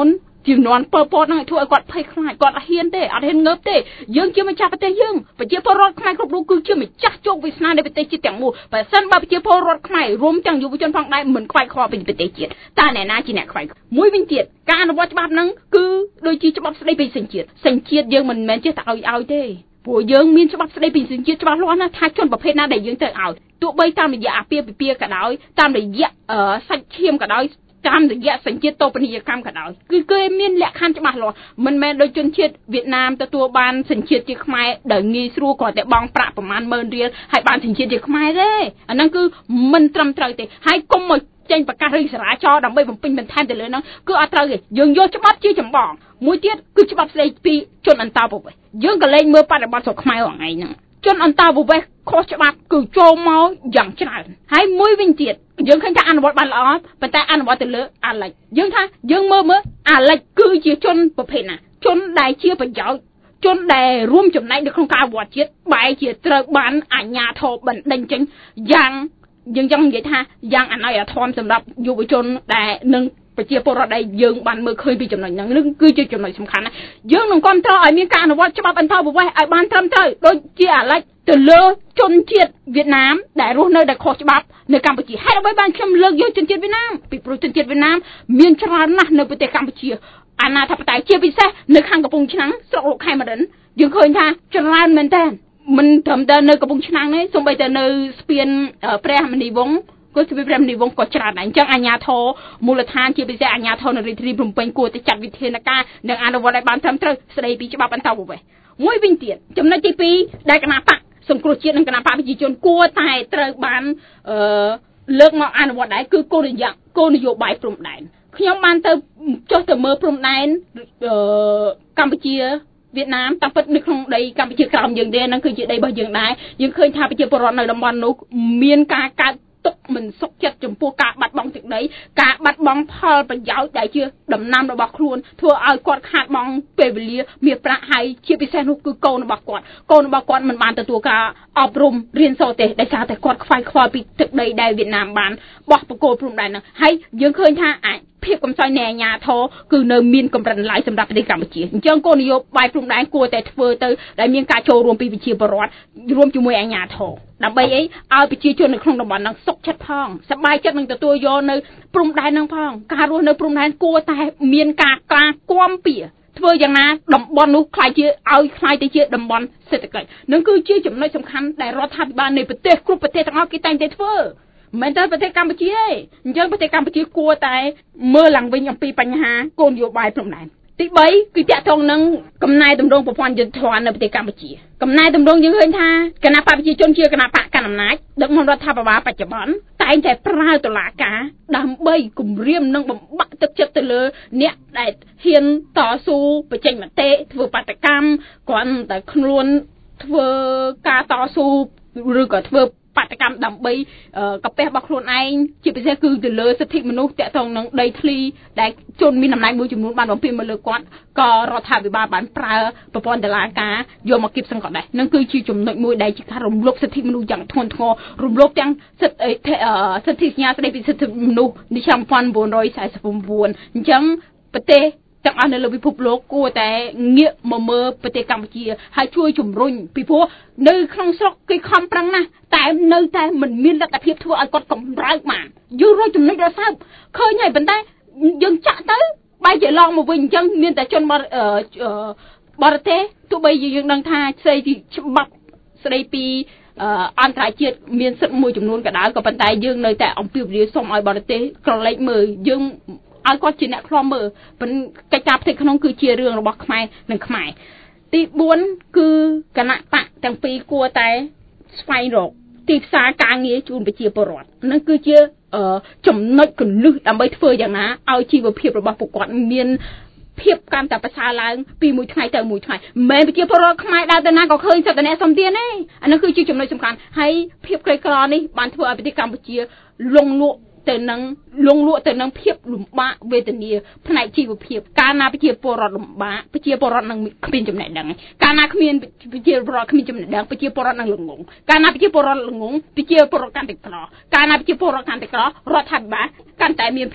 ជំនាន់ពលពតហ្នឹងធ្វើឲ្យគាត់ភ័យខ្លាចគាត់អត់ហ៊ានទេអត់ហ៊ានងើបទេយើងជាម្ចាស់ប្រទេសយើងប្រជាពលរដ្ឋខ្មែរគ្រប់រូបគឺជាម្ចាស់ជោគវាសនានៃប្រទេសជាតិទាំងមូលបើសិនបើប្រជាពលរដ្ឋខ្មែររួមទាំងយុវជនផងដែរមិនខ្វាយខ្វល់ពីប្រទេសជាតិតើអ្នកណាជាអ្នកខ្វាយមួយវិញទៀតការអនុវត្តច្បាប់ហ្នឹងគឺដូចជាច្បាប់ស្តីពីសញ្ជាតិសញ្ជាតិយើងមិនមែនចេះតែឲ្យឲ្យទេព្រោះយើងមានច្បាប់ស្តីពីសញ្ជាតិច្បាស់លាស់ណាស់ថាជនប្រភេទណាដែលយើងត្រូវឲ្យទោះបីតាមរយៈអាពាហ៍ពិពាហ៍ក៏ដោយតាមរយៈសាច់ឈាមក៏ដោយតាមរយៈសញ្ជាតិតូបនីយកម្មក៏ដោយគឺគេមានលក្ខខណ្ឌច្បាស់លាស់មិនមែនដូចជនជាតិវៀតណាមទទួលបានសញ្ជាតិជាខ្មែរដែលងាយស្រួលគ្រាន់តែបង់ប្រាក់ប្រមាណម៉ឺនរៀលហើយបានសញ្ជាតិជាខ្មែរទេអាហ្នឹងគឺមិនត្រឹមត្រូវទេហើយគុំមកចេញប្រកាសរឿងចរាចរណ៍ដើម្បីបំពេញបន្ថែមទៅលើហ្នឹងគឺអត់ត្រូវទេយើងយកច្បាប់ជាចម្បងមួយទៀតគឺច្បាប់ស្តីពីជនអន្តោប្រវេសន៍យើងក៏លេងមើលបដិបត្តិស្រុកខ្មែររងថ្ងៃហ្នឹងជនអន្តោប្រវេសន៍ខុសច្បាប់គឺចូលមកយ៉ាងច្រើនហើយមួយវិញទៀតយើងឃើញថាអនុវត្តបានល្អប៉ុន្តែអនុវត្តទៅលើអាលិចយើងថាយើងមើលមើលអាលិចគឺជាជនប្រភេទណាជនដែលជាប្រយោជន៍ជនដែលរួមចំណែកនៅក្នុងការអភិវឌ្ឍជាតិបែរជាត្រូវបានអាជ្ញាធរបណ្ដេញចេញយ៉ាងយើងចង់និយាយថាយ៉ាងអនាយធមសម្រាប់យុវជនដែលនឹងប្រជាពលរដ្ឋដែលយើងបានមើលឃើញពីចំណុចហ្នឹងនឹងគឺជាចំណុចសំខាន់ណាយើងនឹងគ្រប់គ្រងឲ្យមានការអនុវត្តច្បាប់អន្តោប្រវេសន៍ឲ្យបានត្រឹមត្រូវដូចជាអាឡិចទៅលើជនជាតិវៀតណាមដែលរស់នៅដែលខុសច្បាប់នៅកម្ពុជាហេតុអ្វីបានខ្ញុំលើកយកជនជាតិវៀតណាមពីព្រោះជនជាតិវៀតណាមមានច្រើនណាស់នៅប្រទេសកម្ពុជាអាណាធិបតេយ្យជាពិសេសនៅខាងកំពង់ឆ្នាំងស្រុកលោកខេមរិនយើងឃើញថាច្រើនមែនតើមិនត្រឹមតែនៅកំពង់ឆ្នាំងទេសូម្បីតែនៅស្ពានព្រះមនីវង្សក៏ជាព្រះមនីវង្សក៏ច្រើនដែរអញ្ចឹងអាជ្ញាធរមូលដ្ឋានជាពិសេសអាជ្ញាធរនៅរាជធានីភ្នំពេញគួរតែចាត់វិធានការនិងអនុវត្តឲ្យបានត្រឹមត្រូវស្តីពីច្បាប់អន្តោប្រវេសន៍មួយវិញទៀតចំណុចទីពីរដែលគណៈបកសង្គ្រោះជាតិនិងគណៈបកប្រជាជនគួរតែត្រូវបានអឺលើកមកអនុវត្តដែរគឺគោលនយោគោលនយោបាយព្រំដែនខ្ញុំបានទៅចុះទៅមើលព្រំដែនអឺកម្ពុជាវៀតណាមតាមពិតនៅក្នុងដីកម្ពុជាក្រោមយើងទេហ្នឹងគឺជាដីរបស់យើងដែរយើងឃើញថាប្រជាពលរដ្ឋនៅតំបន់នោះមានការកើតទុកមិនសុខចិត្តចំពោះការបាត់បង់ទឹកដីការបាត់បង់ផលប្រយោជន៍ដែលជាដំណាំរបស់ខ្លួនធ្វើឲ្យគាត់ខាតបង់ពេលវេលាមាសប្រាក់ហើយជាពិសេសនោះគឺកូនរបស់គាត់កូនរបស់គាត់មិនបានទទួលការអប់រំរៀនសូត្រទេដោយសារតែគាត់ខ្វាយខ្វល់ពីទឹកដីដែលវៀតណាមបានបោះបកគោលព្រំដែនហ្នឹងហើយយើងឃើញថាអាចភាពកំសោយនៃអាជ្ញាធរគឺនៅមានកម្រិតឡើយសម្រាប់ប្រទេសកម្ពុជាអញ្ចឹងគោលនយោបាយព្រំដែនគួរតែធ្វើទៅដែលមានការចូលរួមពីប្រជាពលរដ្ឋរួមជាមួយអាជ្ញាធរដើម្បីអីឲ្យប្រជាជននៅក្នុងតំបន់ហ្នឹងសុខចិត្តផងសប្បាយចិត្តនឹងទទួលយកនៅព្រំដែនហ្នឹងផងការរស់នៅព្រំដែនគួរតែមានការការគាំពៀធ្វើយ៉ាងណាតំបន់នោះខ្លាយជាឲ្យខ្លាយទៅជាតំបន់សេដ្ឋកិច្ចនឹងគឺជាចំណុចសំខាន់ដែលរដ្ឋាភិបាលនៃប្រទេសគ្រប់ប្រទេសទាំងអស់គេតែងតែធ្វើមិនតែប្រទេសកម្ពុជាទេអញ្ចឹងប្រទេសកម្ពុជាគួរតែមើលឡើងវិញអំពីបញ្ហាគោលនយោបាយព្រំដែនទីបីគឺតាក់ទងនឹងកំណែតម្រង់ប្រព័ន្ធយុត្តិធម៌នៅប្រទេសកម្ពុជាកំណែតម្រង់យើងឃើញថាគណៈបកប្រជាជនជាគណៈបកកណ្ដាលអំណាចដឹកនាំរដ្ឋាភិបាលបច្ចុប្បន្នតែងតែប្រើតុលាការដើម្បីគំរាមនិងបំបាក់ទឹកចិត្តទៅលើអ្នកដែលហ៊ានតស៊ូបញ្ចេញមតិធ្វើបាតកម្មគ្រាន់តែខ្លួនធ្វើការតស៊ូឬក៏ធ្វើបាតកម្មដើម្បីកាពះរបស់ខ្លួនឯងជាពិសេសគឺទៅលើសិទ្ធិមនុស្សតាក់ទងនឹងដីធ្លីដែលជនមានអំណាចមួយចំនួនបានបំពេញមកលើគាត់ក៏រដ្ឋាភិបាលបានប្រើប្រព័ន្ធតុលាការយកមកគៀបសង្កត់ដែរនឹងគឺជាចំណុចមួយដែលជាការរំលោភសិទ្ធិមនុស្សយ៉ាងធ្ងន់ធ្ងររំលោភទាំងសិទ្ធិសិទ្ធិសញ្ញាស្តីពីសិទ្ធិមនុស្សនៃឆ្នាំmột nghìn chín trăm bốn mươi chínអញ្ចឹងប្រទេសទាំងអស់នៅលើពិភពលោកគួរតែងាកមកមើលប្រទេសកម្ពុជាហើយជួយជំរុញពីព្រោះនៅក្នុងស្រុកគេខំប្រឹងណាស់តែនៅតែមិនមានលទ្ធភាពធ្វើឲ្យគាត់កម្រើកបានយើងរកចំណុចរសើបឃើញហើយប៉ុន្តែយើងចាក់ទៅបែរជាឡងមកវិញអញ្ចឹងមានតែជនបរទេសទោះបីយើងដឹងថាស្ដីពីច្បាប់ស្ដីពីអន្តរជាតិមានសិទ្ធិមួយចំនួនក៏ដោយក៏ប៉ុន្តែយើងនៅតែអំពាវនាវសូមឲ្យបរទេសក្រឡេកមើលយើងឲ្យគាត់ជាអ្នកខ្លំមើលប៉ុន្តែកិច្ចការផ្ទៃក្នុងគឺជារឿងរបស់ខ្មែរនិងខ្មែរទីបួនគឺគណៈបកទាំងពីរគួរតែស្វែងរកទីផ្សារការងារជូនប្រជាពលរដ្ឋនឹងគឺជាចំណុចគន្លឹះដើម្បីធ្វើយ៉ាងណាឲ្យជីវភាពរបស់ពួកគាត់មានភាពកាន់តែប្រសើរឡើងពីមួយថ្ងៃទៅមួយថ្ងៃមិនមែនប្រជាពលរដ្ឋខ្មែរដើរទៅណាក៏ឃើញសិទ្ធិអ្នកសំទានទេអានោះគឺជាចំណុចសំខាន់ហើយភាពក្រីក្រនេះបានធ្វើឲ្យប្រទេសកម្ពុជាលងលក់ទៅនឹងលងលក់ទៅនឹងភាពលំបាកវេទនាផ្នែកជីវភាពកាលណាប្រជាពលរដ្ឋលំបាកប្រជាពលរដ្ឋនឹងគ្មានចំណេះដឹងកាលណាគ្មានប្រជាពលរដ្ឋគ្មានចំណេះដឹងប្រជាពលរដ្ឋនឹងល្ងងកាលណាប្រជាពលរដ្ឋល្ងងប្រជាពលរដ្ឋកាន់តែក្រកាលណាប្រជាពលរដ្ឋកាន់តែក្ររដ្ឋាភិបាលកាន់តែមានភាព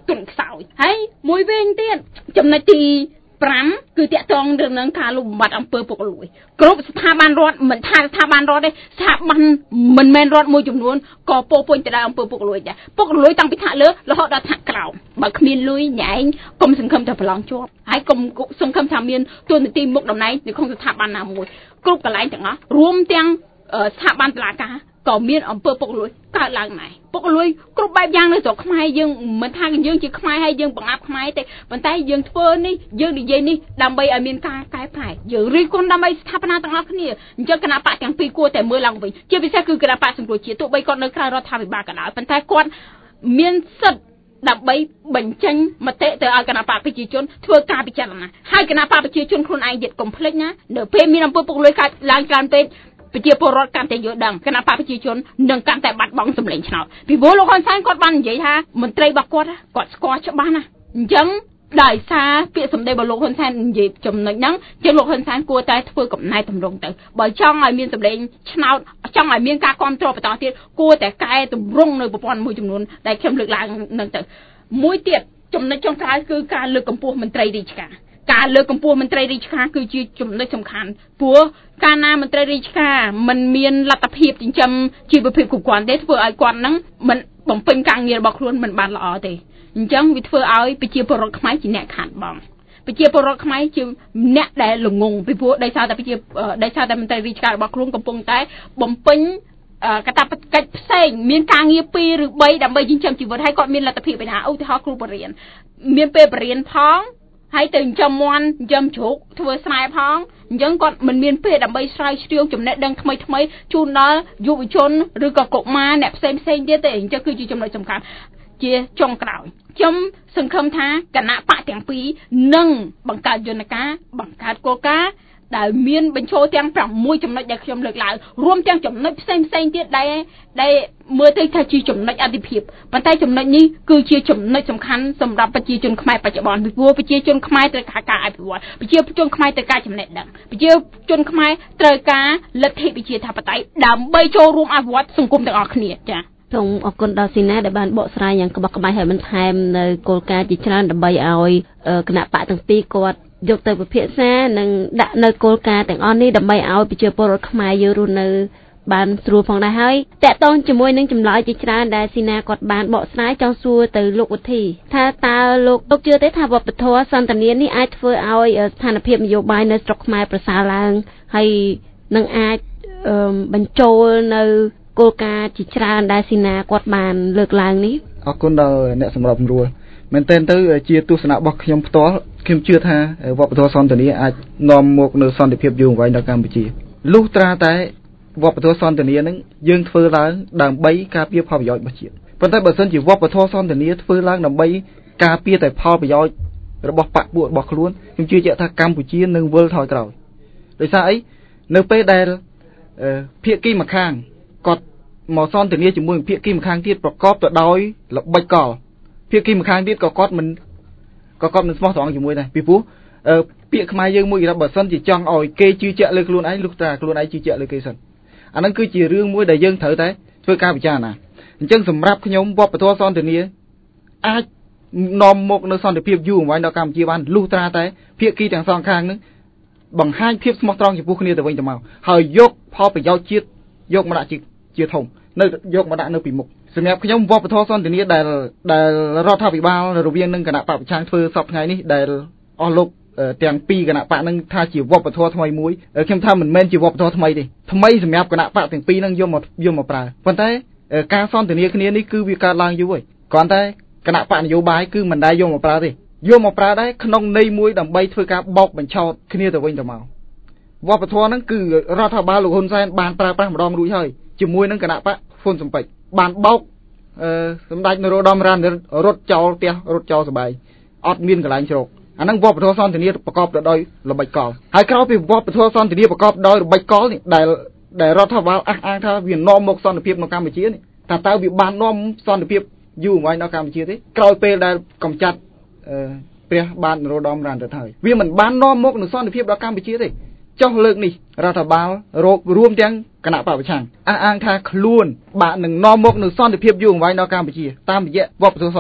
ទុនខ្សោយហើយមួយវិញទៀតចំណុចទីប្រាំគឺតាក់ទងនឹងការលុបបំបាត់អំពើពុករលួយគ្រប់ស្ថាប័នរដ្ឋមិនថាស្ថាប័នរដ្ឋទេស្ថាប័នមិនមែនរដ្ឋមួយចំនួនក៏ពោពេញទៅដោយអំពើពុករលួយដែរពុករលួយតាំងពីថ្នាក់លើរហូតដល់ថ្នាក់ក្រោមបើគ្មានលុយញ៉ែងកុំសង្ឃឹមថាប្រឡងជាប់ហើយកុំសង្ឃឹមថាមានតួនាទីមុខតំណែងនៅក្នុងស្ថាប័នណាមួយគ្រប់កន្លែងទាំងអស់រួមទាំងស្ថាប័នតុលាការក៏មានអំពើពុករលួយកើតឡើងដែរពុករលួយគ្រប់បែបយ៉ាងនៅស្រុកខ្មែរយើងមិនថាយើងជាខ្មែរហើយយើងបង្អាប់ខ្មែរទេប៉ុន្តែយើងធ្វើនេះយើងនិយាយនេះដើម្បីឲ្យមានការកែប្រែយើងរិះគន់ដើម្បីស្ថាបនាទាំងអស់គ្នាអញ្ចឹងគណៈបកទាំងពីរគួរតែមើលឡើងវិញជាពិសេសគឺគណៈបកសង្គ្រោះជាតិទោះបីគាត់នៅក្រៅរដ្ឋាភិបាលក៏ដោយប៉ុន្តែគាត់មានសិទ្ធិដើម្បីបញ្ចេញមតិទៅឲ្យគណៈបកប្រជាជនធ្វើការពិចារណាហើយគណៈបកប្រជាជនខ្លួនឯងទៀតកុំភ្លេចណានៅពេលមានអំពើពុករលួយកើតឡើងច្រើនពេកប្រជាពលរដ្ឋកាន់តែយល់ដឹងគណៈបកប្រជាជននឹងកាន់តែបាត់បង់សម្លេងឆ្នោតពីព្រោះលោកហ៊ុនសែនគាត់បាននិយាយថាមន្ត្រីរបស់គាត់គាត់ស្គាល់ច្បាស់ណាស់អញ្ចឹងដោយសារពាក្យសម្ដីរបស់លោកហ៊ុនសែននិយាយចំណុចហ្នឹងជាងលោកហ៊ុនសែនគួរតែធ្វើកំណែតម្រង់ទៅបើចង់ឲ្យមានសម្លេងឆ្នោតចង់ឲ្យមានការគ្រប់គ្រងបន្តទៀតគួរតែកែតម្រង់នៅប្រព័ន្ធមួយចំនួនដែលខ្ញុំលើកឡើងហ្នឹងទៅមួយទៀតចំណុចចុងក្រោយគឺការលើកកម្ពស់មន្ត្រីរាជការការលើកកម្ពស់មន្ត្រីរាជការគឺជាចំណុចសំខាន់ព្រោះកាលណាមន្ត្រីរាជការមិនមានលទ្ធភាពចិញ្ចឹមជីវភាពគ្រប់គ្រាន់ទេធ្វើឲ្យគាត់នឹងមិនបំពេញការងាររបស់ខ្លួនមិនបានល្អទេអញ្ចឹងវាធ្វើឲ្យប្រជាពលរដ្ឋខ្មែរជាអ្នកខាតបង់ប្រជាពលរដ្ឋខ្មែរជាអ្នកដែលល្ងងពីព្រោះដោយសារតែប្រជាដោយសារតែមន្ត្រីរាជការរបស់ខ្លួនកំពុងតែបំពេញកតាបកិច្ចផ្សេងមានការងារពីរឬបីដើម្បីចិញ្ចឹមជីវិតហើយគាត់មានលទ្ធភាពឯណាឧទាហរណ៍គ្រូបរិញ្ញាបត្រមានពេលបរិញ្ញាបត្រផងហើយទៅចិញ្ចឹមមាន់ចិញ្ចឹមជ្រូកធ្វើស្នេហ៍ផងអញ្ចឹងគាត់មិនមានពេលដើម្បីស្រាវជ្រាវចំណេះដឹងថ្មីថ្មីជូនដល់យុវជនឬក៏កុមារអ្នកផ្សេងផ្សេងទៀតទេអញ្ចឹងគឺជាចំណុចសំខាន់ជាចុងក្រោយខ្ញុំសង្ឃឹមថាគណៈបកទាំងពីរនឹងបង្កើតយន្តការបង្កើតគោលការណ៍ដែលមានបញ្ចូលទាំងប្រាំមួយចំណុចដែលខ្ញុំលើកឡើងរួមទាំងចំណុចផ្សេងផ្សេងទៀតដែលដែលមើលទៅថាជាចំណុចអតិភិបប៉ុន្តែចំណុចនេះគឺជាចំណុចសំខាន់សម្រាប់ប្រជាជនខ្មែរបច្ចុប្បន្នពីព្រោះប្រជាជនខ្មែរត្រូវការការអភិវឌ្ឍប្រជាជនខ្មែរត្រូវការចំណេះដឹងប្រជាជនខ្មែរត្រូវការលទ្ធិប្រជាធិបតេយ្យដើម្បីចូលរួមអភិវឌ្ឍសង្គមទាំងអស់គ្នាចា៎សូមអរគុណដល់ស៊ីណាដែលបានបកស្រាយយ៉ាងក្បោះក្បាយហើយបន្ថែមនៅគោលការណ៍ជាច្រើនដើម្បីឲ្យគណៈបកទាំងពីរគាត់យកទៅពិភាក្សានិងដាក់នៅគោលការណ៍ទាំងអស់នេះដើម្បីឲ្យប្រជាពលរដ្ឋខ្មែរយើងរស់នៅបានស្រួលផងដែរហើយតកតងជាមួយនឹងចម្លើយជាច្រើនដែលស៊ីណាគាត់បានបកស្រាយចង់សួរទៅលោកវិធីថាតើលោកលោកជឿទេថាវប្បធម៌សន្តានានេះអាចធ្វើឲ្យស្ថានភាពនយោបាយនៅស្រុកខ្មែរប្រសើរឡើងហើយនឹងអាចបញ្ចូលនៅគោលការណ៍ជាច្រើនដែលស៊ីណាគាត់បានលើកឡើងនេះអរគុណដល់អ្នកសម្របសម្រួលមែនទែនទៅជាទស្សនៈរបស់ខ្ញុំផ្ទាល់ខ្ញុំជឿថាវប្បធម៌សន្តានាអាចនាំមកនូវសន្តិភាពយូរអង្វែងដល់កម្ពុជាលុះត្រាតែវប្បធម៌សន្តានានឹងយើងធ្វើឡើងដើម្បីការពារផលប្រយោជន៍របស់ជាតិប៉ុន្តែបើសិនជាវប្បធម៌សន្តានាធ្វើឡើងដើម្បីការពារតែផលប្រយោជន៍របស់បកពួករបស់ខ្លួនខ្ញុំជឿជាក់ថាកម្ពុជានឹងវិលថយក្រោយដោយសារអីនៅពេលដែលភាគីម្ខាងគាត់មកសន្តានាជាមួយភាគីម្ខាងទៀតប្រកបទៅដោយល្បិចកលភាគីម្ខាងទៀតក៏គាត់មិនក៏គាត់មិនស្មោះត្រង់ជាមួយដែរពីព្រោះពាក្យខ្មែរយើងមួយថាបើសិនជាចង់ឲ្យគេជឿជាក់លើខ្លួនឯងលុះត្រាខ្លួនឯងជឿជាក់លើគេសិនអាហ្នឹងគឺជារឿងមួយដែលយើងត្រូវតែធ្វើការពិចារណាអញ្ចឹងសម្រាប់ខ្ញុំវប្បធម៌សន្តានាអាចនាំមកនៅសន្តិភាពយូរអង្វែងដល់កម្ពុជាបានលុះត្រាតែភាគីទាំងសងខាងហ្នឹងបង្ហាញភាពស្មោះត្រង់ចំពោះគ្នាទៅវិញទៅមកហើយយកផលប្រយោជន៍ជាតិយកមកដាក់ជាជាធំនៅយកមកដាក់នៅពីមុខសម្រាប់ខ្ញុំវប្បធម៌សន្តានាដែលដែលរដ្ឋាភិបាលរវាងនឹងគណៈបកប្រឆាំងធ្វើសពថ្ងៃនេះដែលអស់លោកទាំងពីរគណៈបកនឹងថាជាវប្បធម៌ថ្មីមួយខ្ញុំថាមិនមែនជាវប្បធម៌ថ្មីទេថ្មីសម្រាប់គណៈបកទាំងពីរនឹងយកមកយកមកប្រើប៉ុន្តែការសន្តានាគ្នានេះគឺវាកើតឡើងយូរហើយគ្រាន់តែគណៈបកនយោបាយគឺមិនដែលយកមកប្រើទេយកមកប្រើដែរក្នុងន័យមួយដើម្បីធ្វើការបោកបញ្ឆោតគ្នាទៅវិញទៅមកវប្បធម៌ហ្នឹងគឺរដ្ឋាភិបាលលោកហ៊ុនសែនបានប្រើប្រាស់ម្ដងរួចហើយជាមួយនឹងគណៈបកហ៊ុនសំពេចបានបោកអឺសម្ដេចនរោត្តមរណរត់ចោលផ្ទះរត់ចោលសបាយអត់មានកន្លែងជ្រកអាហ្នឹងវប្បធម៌សន្តានាប្រកបដោយល្បិចកលហើយក្រោយពីវប្បធម៌សន្តានាប្រកបដោយល្បិចកលនេះដែលដែលរដ្ឋាភិបាលអះអាងថាវានាំមកសន្តិភាពនៅកម្ពុជានេះតើតើវាបាននាំសន្តិភាពយូរអង្វែងដល់កម្ពុជាទេក្រោយពេលដែលកំចាត់អឺព្រះបាទនរោត្តមរណរដ្ឋហើយវាមិនបាននាំមកនូវសន្តិភាពដល់កម្ពុជាទេចុះលើកនេះរដ្ឋាភិបាលរករួមទាំងគណៈបកប្រឆាំងអះអាងថាខ្លួនបាទនឹងនាំមកនូវសន្តិភាពយូរអង្វែងដល់កម្ពុជាតាមរយៈវប្បធម៌សន្តានា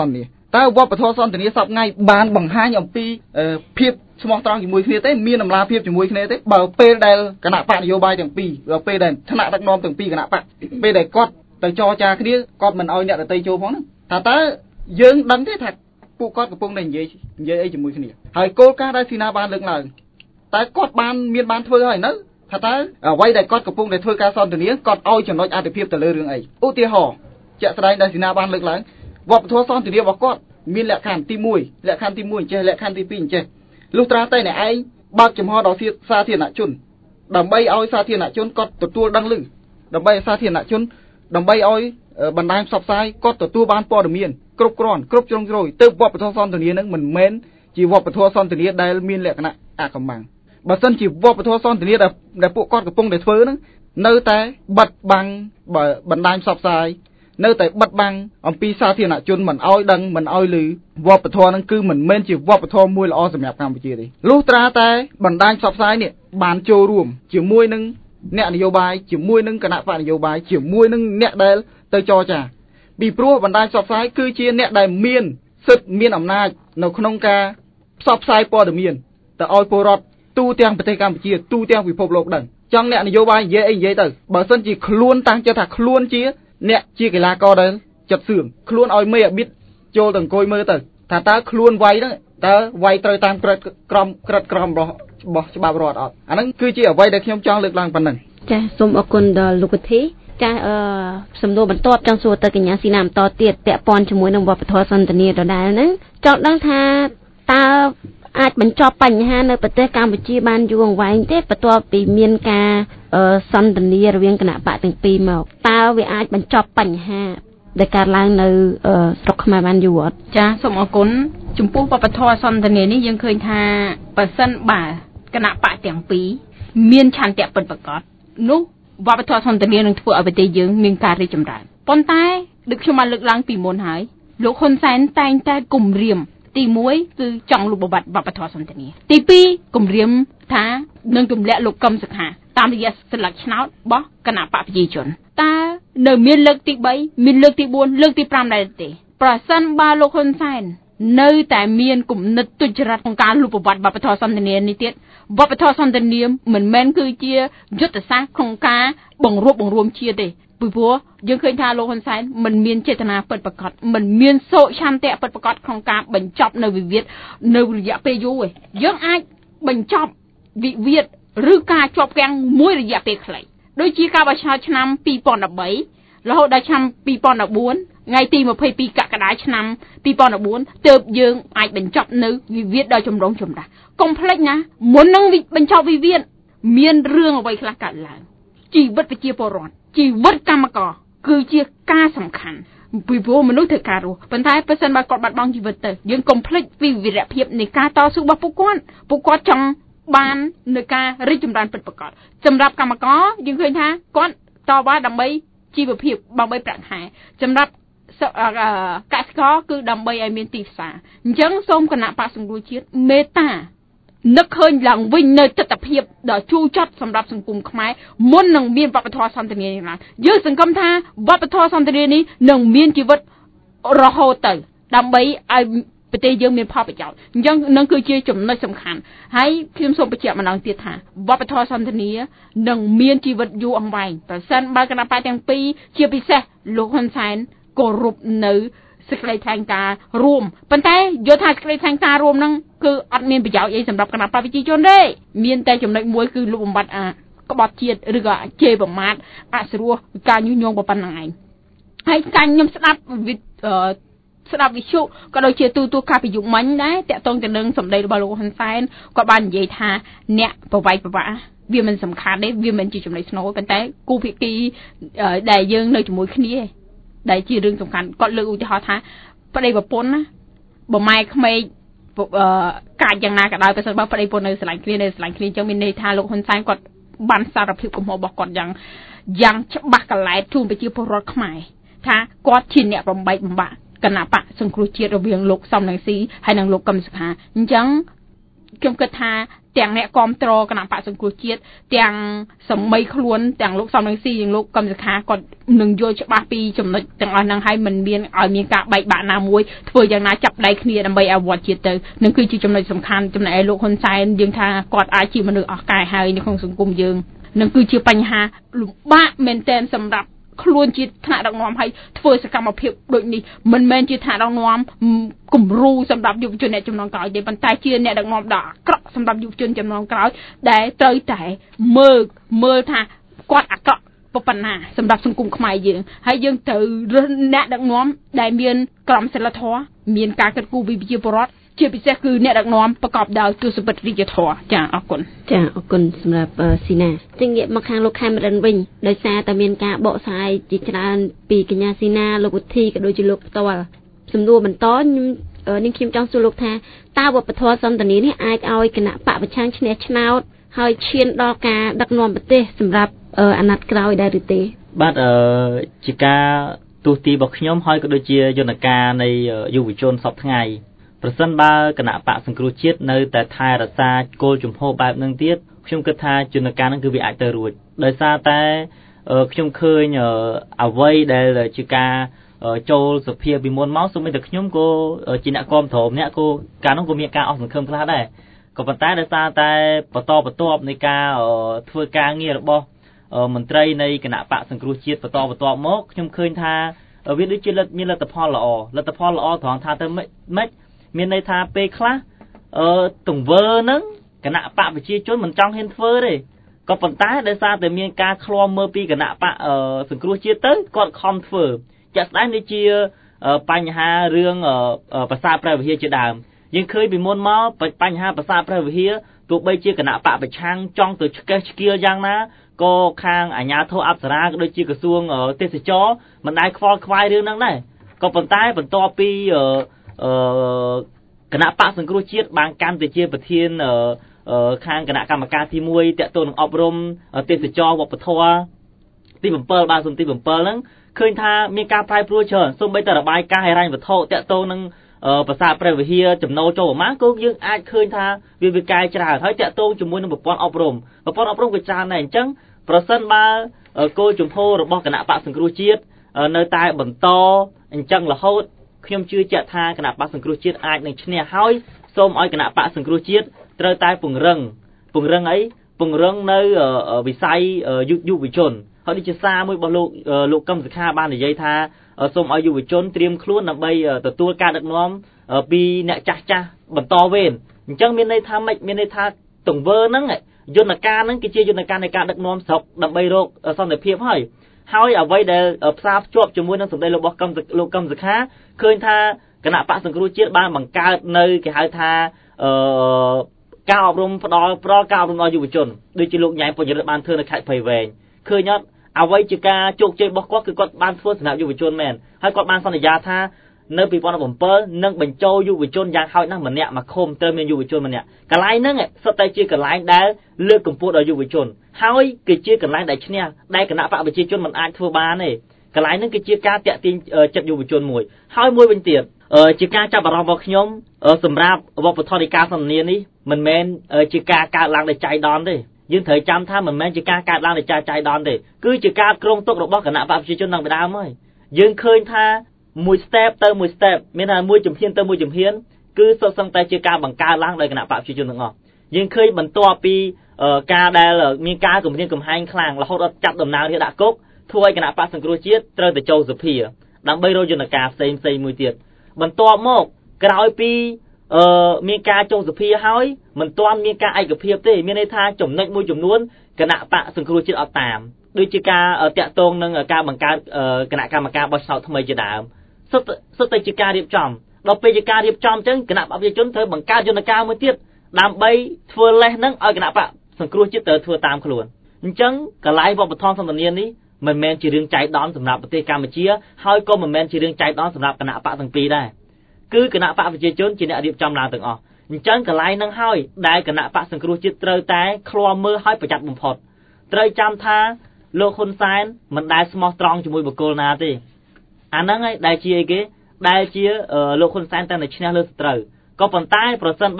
តើវប្បធម៌សន្តិនិកសពថ្ងៃបានបង្ហាញអំពីភាពស្មោះត្រង់ជាមួយគ្នាទេមានតម្លាភាពជាមួយគ្នាទេបើពេលដែលគណៈបកនយោបាយទាំងពីរបើពេលដែលថ្នាក់ដឹកនាំទាំងពីរគណៈបកពេលដែលគាត់ទៅចរចាគ្នាគាត់មិនអោយអ្នកដទៃចូលផងហ្នឹងថាតើយើងដឹងទេថាពួកគាត់កំពុងតែនិយាយនិយាយអីជាមួយគ្នាហើយគោលការណ៍ដែលស៊ីណាបានលើកឡើងតើគាត់បានមានបានធ្វើហើយនៅថាតើអ្វីដែលគាត់កំពុងតែធ្វើការសន្ទនាគាត់ឲ្យចំណុចអត្ថិភាពទៅលើរឿងអីឧទាហរណ៍ជាក់ស្ដែងដែលស៊ីណាបានលើកឡើងវប្បធម៌សន្ទនារបស់គាត់មានលក្ខខណ្ឌទីមួយលក្ខខណ្ឌទីមួយចេះលក្ខខណ្ឌទីពីរចេះលុះត្រាតែអ្នកឯងបើកចំហដល់សាធារណជនដើម្បីឲ្យសាធារណជនគាត់ទទួលដឹងឮដើម្បីឲ្យសាធារណជនដើម្បីឲ្យបណ្ដាញផ្សព្វផ្សាយគាត់ទទួលបានព័ត៌មានគ្រប់គ្រាន់គ្រប់ជ្រុងជ្រោយទៅវប្បធម៌សន្ទនានឹងមិនមែនជាវប្បធម៌សន្ទនាដែលមានលក្ខណៈអកម្មបាំងបើសិនជាវប្បធម៌សន្ទនាដែលដែលពួកគាត់កំពុងតែធ្វើហ្នឹងនៅតែបិទបាំងបណ្ដាញផ្សព្វផ្សាយនៅតែបិទបាំងអំពីសាធារណជនមិនអោយដឹងមិនអោយឮវប្បធម៌ហ្នឹងគឺមិនមែនជាវប្បធម៌មួយល្អសម្រាប់កម្ពុជាទេលុះត្រាតែបណ្ដាញផ្សព្វផ្សាយនេះបានចូលរួមជាមួយនឹងអ្នកនយោបាយជាមួយនឹងគណៈបកនយោបាយជាមួយនឹងអ្នកដែលទៅចរចាពីព្រោះបណ្ដាញផ្សព្វផ្សាយគឺជាអ្នកដែលមានសិទ្ធិមានអំណាចនៅក្នុងការផ្សព្វផ្សាយព័ត៌មានទៅឲ្យពលរដ្ឋទូទាំងប្រទេសកម្ពុជាទូទាំងពិភពលោកដឹងចង់អ្នកនយោបាយនិយាយអីនិយាយទៅបើសិនជាខ្លួនតាំងចិត្តថាខ្លួនជាអ្នកជាកីឡាករដែលចិត្តសឿងខ្លួនឲ្យមេអាប៊ីតចូលទៅអង្គុយមើលទៅថាតើខ្លួនវាយហ្នឹងតើវាយត្រូវតាមក្រឹតក្រមក្រឹតក្រមរបស់ច្បាប់រដ្ឋអត់អាហ្នឹងគឺជាអ្វីដែលខ្ញុំចង់លើកឡើងប៉ុណ្ណឹងចាសសូមអរគុណដល់លោកវិធីចាសអឺសំណួរបន្ទាប់ចង់សួរទៅកញ្ញាស៊ីណាបន្តទៀតពាក់ព័ន្ធជាមួយនឹងវប្បធម៌សន្តានាដដែលហ្នឹងចង់ដឹងថាតើអាចបញ្ចប់បញ្ហានៅប្រទេសកម្ពុជាបានយូរអង្វែងទេបន្ទាប់ពីមានការសន្ទនារវាងគណៈបកទាំងពីរមកតើវាអាចបញ្ចប់បញ្ហាដែលកើតឡើងនៅស្រុកខ្មែរបានយូរអត់ចាសូមអរគុណចំពោះវប្បធម៌សន្ទនានេះយើងឃើញថាបើសិនបើគណៈបកទាំងពីរមានឆន្ទៈពិតប្រាកដនោះវប្បធម៌សន្ទនានឹងធ្វើឲ្យប្រទេសយើងមានការរីកចម្រើនប៉ុន្តែដូចខ្ញុំបានលើកឡើងពីមុនហើយលោកហ៊ុនសែនតែងតែគំរាមទីមួយគឺចង់លុបបំបាត់វប្បធម៌សន្តានាទីពីរគម្រាមថានឹងទម្លាក់លោកកឹមសុខាតាមរយៈស្លឹកឆ្នោតរបស់គណៈបកប្រជាជនតើនៅមានលើកទីបីមានលើកទីបួនលើកទី5ដែរទេប្រសិនបើលោកហ៊ុនសែននៅតែមានគំនិតទុច្ចរិតក្នុងការលុបបំបាត់វប្បធម៌សន្តានានេះទៀតវប្បធម៌សន្តានាមិនមែនគឺជាយុទ្ធសាស្ត្រក្នុងការបង្រួបបង្រួមជាតិទេពីព្រោះយើងឃើញថាលោកហ៊ុនសែនមិនមានចេតនាពិតប្រាកដមិនមានសូឆន្ទៈពិតប្រាកដក្នុងការបញ្ចប់នៅវិវាទនៅរយៈពេលយូរទេយើងអាចបញ្ចប់វិវាទឬការជាប់គាំងមួយរយៈពេលខ្លីដូចជាការបោះឆ្នោតឆ្នាំពីរពាន់ដប់បីរហូតដល់ឆ្នាំពីរពាន់ដប់បួនថ្ងៃទីម្ភៃពីរកក្កដាឆ្នាំពីរពាន់ដប់បួនទើបយើងអាចបញ្ចប់នៅវិវាទដ៏ចម្រូងចម្រាសកុំភ្លេចណាមុននឹងបញ្ចប់វិវាទមានរឿងអ្វីខ្លះកើតឡើងជីវិតប្រជាពលរដ្ឋជីវិតកម្មករគឺជាការសំខាន់ពីព្រោះមនុស្សត្រូវការរស់ប៉ុន្តែបើសិនបើគាត់បាត់បង់ជីវិតទៅយើងកុំភ្លេចពីវីរភាពនៃការតស៊ូរបស់ពួកគាត់ពួកគាត់ចង់បាននៅការរីកចម្រើនពិតប្រាកដសម្រាប់កម្មករយើងឃើញថាគាត់តវ៉ាដើម្បីជីវភាពដើម្បីប្រាក់ខែសម្រាប់កសិករគឺដើម្បីឲ្យមានទីផ្សារអញ្ចឹងសូមគណៈបក្សសង្គ្រោះជាតិមេត្តានឹកឃើញឡើងវិញនៅទស្សនវិជ្ជាដ៏ជូរចត់សម្រាប់សង្គមខ្មែរមុននឹងមានវប្បធម៌សន្តានានេះឡើងយើងសង្ឃឹមថាវប្បធម៌សន្តានានេះនឹងមានជីវិតរហូតទៅដើម្បីឲ្យប្រទេសយើងមានផលប្រយោជន៍អញ្ចឹងនឹងគឺជាចំណុចសំខាន់ហើយខ្ញុំសូមបញ្ជាក់ម្ដងទៀតថាវប្បធម៌សន្តានានឹងមានជីវិតយូរអង្វែងប្រសិនបើគណៈបកទាំងពីរជាពិសេសលោកហ៊ុនសែនគោរពនៅសេចក្តីថ្លែងការណ៍រួមប៉ុន្តែយល់ថាសេចក្តីថ្លែងការណ៍រួមហ្នឹងគឺអត់មានប្រយោជន៍អីសម្រាប់គណៈបព្វជិជនទេមានតែចំណុចមួយគឺលុបបំបាត់អាក្បត់ជាតិឬក៏ជេរប្រមាថអសរោះការញុះញង់ប៉ុណ្ណឹងឯងហើយការខ្ញុំស្ដាប់វិទ្យុស្ដាប់វិទ្យុក៏ដូចជាទូទួលការប្រយុទ្ធមិញដែរតាក់ទងទៅនឹងសម្ដីរបស់លោកហ៊ុនសែនគាត់បាននិយាយថាអ្នកប្រវាយប្រវាក់វាមិនសំខាន់ទេវាមិនជាចំណុចស្នូលប៉ុន្តែគូភាគីដែលយើងនៅជាមួយគ្នាដែលជារឿងសំខាន់គាត់លើកឧទាហរណ៍ថាប្តីប្រពន្ធណាបើម៉ែក្មេកកាចយ៉ាងណាក៏ដោយបើសិនបើប្តីប្រពន្ធនៅស្រឡាញ់គ្នានៅស្រឡាញ់គ្នាអញ្ចឹងមានន័យថាលោកហ៊ុនសែនគាត់បានសារភាពកំហុសរបស់គាត់យ៉ាងយ៉ាងច្បាស់កលែតជូនប្រជាពលរដ្ឋខ្មែរថាគាត់ជាអ្នកបំបែកបំបាក់គណៈបកសង្គ្រោះជាតិរវាងលោកសំរងស៊ីហើយនិងលោកកឹមសុខាអញ្ចឹងខ្ញុំគិតថាទាំងអ្នកគាំទ្រគណៈបកសង្គ្រោះជាតិទាំងសម័យខ្លួនទាំងលោកសំរងស៊ីនិងលោកកឹមសុខាគាត់នឹងយល់ច្បាស់ពីចំណុចទាំងអស់ហ្នឹងហើយមិនមានឲ្យមានការបែកបាក់ណាមួយធ្វើយ៉ាងណាចាប់ដៃគ្នាដើម្បីអភិវឌ្ឍជាតិទៅនឹងគឺជាចំណុចសំខាន់ចំណែកឯលោកហ៊ុនសែនយើងថាគាត់អាចជាមនុស្សអស់កាយហើយនៅក្នុងសង្គមយើងនឹងគឺជាបញ្ហាលំបាកមែនទែនសម្រាប់ខ្លួនជាថ្នាក់ដឹកនាំឲ្យធ្វើសកម្មភាពដូចនេះមិនមែនជាថ្នាក់ដឹកនាំគំរូសម្រាប់យុវជនអ្នកជំនាន់ក្រោយទេប៉ុន្តែជាអ្នកដឹកនាំដ៏អាក្រក់សម្រាប់យុវជនជំនាន់ក្រោយដែលត្រូវតែមើលមើលថាគាត់អាក្រក់ប៉ុណ្ណាសម្រាប់សង្គមខ្មែរយើងហើយយើងត្រូវរើសអ្នកដឹកនាំដែលមានក្រមសីលធម៌មានការគិតគូរពីប្រជាពលរដ្ឋជាពិសេសគឺអ្នកដឹកនាំប្រកបដោយទស្សនវិជ្ជារាជធម៌ចាអរគុណចាអរគុណសម្រាប់ស៊ីណាចឹងងាកមកខាងលោកខេមរិនវិញដោយសារតែមានការបកស្រាយជាច្រើនពីកញ្ញាស៊ីណាលោកវិធីក៏ដូចជាលោកផ្ទាល់សំណួរបន្តខ្ញុំនាងខ្ញុំចង់សួរលោកថាតើវប្បធម៌សន្តានានេះអាចឲ្យគណៈបកប្រឆាំងឈ្នះឆ្នោតហើយឈានដល់ការដឹកនាំប្រទេសសម្រាប់អាណត្តិក្រោយដែរឬទេបាទអឺជាការទូទីរបស់ខ្ញុំហើយក៏ដូចជាយន្តការនៃយុវជនសពថ្ងៃប្រសិនបើគណៈបកសង្គ្រោះជាតិនៅតែថែរក្សាគោលជំហរបែបហ្នឹងទៀតខ្ញុំគិតថាយន្តការហ្នឹងគឺវាអាចទៅរួចដោយសារតែខ្ញុំឃើញអ្វីដែលជាការចូលសភាពីមុនមកសូម្បីតែខ្ញុំក៏ជាអ្នកគាំទ្រម្នាក់ក៏កាលនោះក៏មានការអស់សង្ឃឹមខ្លះដែរក៏ប៉ុន្តែដោយសារតែបន្តបន្ទាប់នៃការធ្វើការងាររបស់មន្ត្រីនៃគណៈបកសង្គ្រោះជាតិបន្តបន្ទាប់មកខ្ញុំឃើញថាវាដូចជាមានលទ្ធផលល្អលទ្ធផលល្អត្រង់ថាទៅមិនមានន័យថាពេលខ្លះអឺទង្វើហ្នឹងគណៈបកប្រជាជនមិនចង់ហ៊ានធ្វើទេក៏ប៉ុន្តែដោយសារតែមានការឃ្លាំមើលពីគណៈបកសង្គ្រោះជាតិទៅគាត់ខំធ្វើជាក់ស្ដែងដូចជាបញ្ហារឿងភាសាព្រះវិហារជាដើមយើងឃើញពីមុនមកបញ្ហាភាសាព្រះវិហារទោះបីជាគណៈបកប្រឆាំងចង់ទៅឆ្កេះឆ្កៀលយ៉ាងណាក៏ខាងអាជ្ញាធរអប្សរាក៏ដូចជាក្រសួងទេសចរមិនដែលខ្វល់ខ្វាយរឿងហ្នឹងដែរក៏ប៉ុន្តែបន្ទាប់ពីអឺគណៈបកសង្គ្រោះជាតិបានកាន់ទៅជាប្រធានខាងគណៈកម្មការទីមួយតាក់ទងនឹងអប់រំទេសចរវប្បធម៌ទីbảyបាទសំទីbảyហ្នឹងឃើញថាមានការប្រែប្រួលច្រើនសូម្បីតែរបាយការណ៍ហិរញ្ញវត្ថុតាក់ទងនឹងភាសាព្រះវិហារចំណូលចូលប្រមាណក៏យើងអាចឃើញថាវាវាកែច្រើនហើយតាក់ទងជាមួយនឹងប្រព័ន្ធអប់រំប្រព័ន្ធអប់រំក៏ច្រើនដែរអញ្ចឹងប្រសិនបើគោលជំហររបស់គណៈបកសង្គ្រោះជាតិនៅតែបន្តអញ្ចឹងរហូតខ្ញុំជឿជាក់ថាគណៈបកសង្គ្រោះជាតិអាចនឹងឈ្នះហើយសូមឲ្យគណៈបកសង្គ្រោះជាតិត្រូវតែពង្រឹងពង្រឹងអីពង្រឹងនៅវិស័យយុវជនហើយដូចជាសារមួយរបស់លោកលោកកឹមសុខាបាននិយាយថាសូមឲ្យយុវជនត្រៀមខ្លួនដើម្បីទទួលការដឹកនាំពីអ្នកចាស់ចាស់បន្តវេនអញ្ចឹងមានន័យថាម៉េចមានន័យថាទង្វើហ្នឹងយន្តការហ្នឹងគឺជាយន្តការនៃការដឹកនាំស្រុកដើម្បីរកសន្តិភាពហើយហើយអ្វីដែលផ្សារភ្ជាប់ជាមួយនឹងសម្ដីរបស់កឹមលោកកឹមសុខាឃើញថាគណៈបកសង្គ្រោះជាតិបានបង្កើតនៅគេហៅថាអឺការអប់រំផ្ដល់ផ្ដល់ការអប់រំដល់យុវជនដូចជាលោកញ៉ែមពញ្ញរិទ្ធបានធ្វើនៅខេត្តព្រៃវែងឃើញអត់អ្វីជាការជោគជ័យរបស់គាត់គឺគាត់បានធ្វើសម្រាប់យុវជនមែនហើយគាត់បានសន្យាថានៅពីរពាន់bảyនឹងបញ្ចូលយុវជនយ៉ាងហោចណាស់ម្នាក់មកឃុំត្រូវមានយុវជនម្នាក់កន្លែងហ្នឹងសុទ្ធតែជាកន្លែងដែលលើកកម្ពស់ដល់យុវជនហើយគឺជាកន្លែងដែលឈ្នះដែលគណៈបកប្រជាជនមិនអាចធ្វើបានទេកន្លែងហ្នឹងគឺជាការតាក់ទាញចិត្តយុវជនមួយហើយមួយវិញទៀតជាការចាប់អារម្មណ៍របស់ខ្ញុំសម្រាប់វប្បធម៌នៃការសន្ទនានេះមិនមែនជាការកើតឡើងដោយចៃដន្យទេយើងត្រូវចាំថាមិនមែនជាការកើតឡើងដោយចៃចៃដន្យទេគឺជាការគ្រោងទុករបស់គណៈបកប្រជាជនតាំងពីដើមហើយយើងឃើញថាមួយ step ទៅមួយ step មានថាមួយជំហានទៅមួយជំហានគឺសុទ្ធសឹងតែជាការបង្កើតឡើងដោយគណៈបកប្រជាជនទាំងអស់យើងឃើញបន្ទាប់ពីការដែលមានការគំរាមកំហែងខ្លាំងរហូតដល់ចាប់ដំណើររាជដាក់គុកធ្វើឲ្យគណៈបកសង្គ្រោះជាតិត្រូវទៅចូលសភាដើម្បីរកយន្តការផ្សេងផ្សេងមួយទៀតបន្ទាប់មកក្រោយពីអឺមានការចូលសភាហើយមិនទាន់មានការឯកភាពទេមានន័យថាចំណុចមួយចំនួនគណៈបកសង្គ្រោះជាតិអត់តាមដូចជាការតាក់ទងនឹងការបង្កើតគណៈកម្មការបោះឆ្នោតថ្មីជាដើមសុទ្ធសុទ្ធតែជាការរៀបចំដល់ពេលជាការរៀបចំអញ្ចឹងគណៈបកប្រជាជនត្រូវបង្កើតយន្តការមួយទៀតដើម្បីធ្វើលេសនឹងឲ្យគណៈបកសង្គ្រោះជាតិត្រូវធ្វើតាមខ្លួនអញ្ចឹងកន្លែងវប្បធម៌សន្តានានេះមិនមែនជារឿងចៃដន្យសម្រាប់ប្រទេសកម្ពុជាហើយក៏មិនមែនជារឿងចៃដន្យសម្រាប់គណៈបកទាំងពីរដែរគឺគណៈបកប្រជាជនជាអ្នករៀបចំឡើងទាំងអស់អញ្ចឹងកន្លែងហ្នឹងហើយដែលគណៈបកសង្គ្រោះជាតិត្រូវតែឃ្លាំមើលឲ្យប្រយ័ត្នបំផុតត្រូវចាំថាលោកហ៊ុនសែនមិនដែលស្មោះត្រង់ជាមួយបុគ្គលណាទេអាហ្នឹងហើយដែលជាអីគេដែលជាលោកហ៊ុនសែនតែតែឈ្នះលើសត្រូវក៏ប៉ុន្តែប្រសិនបើ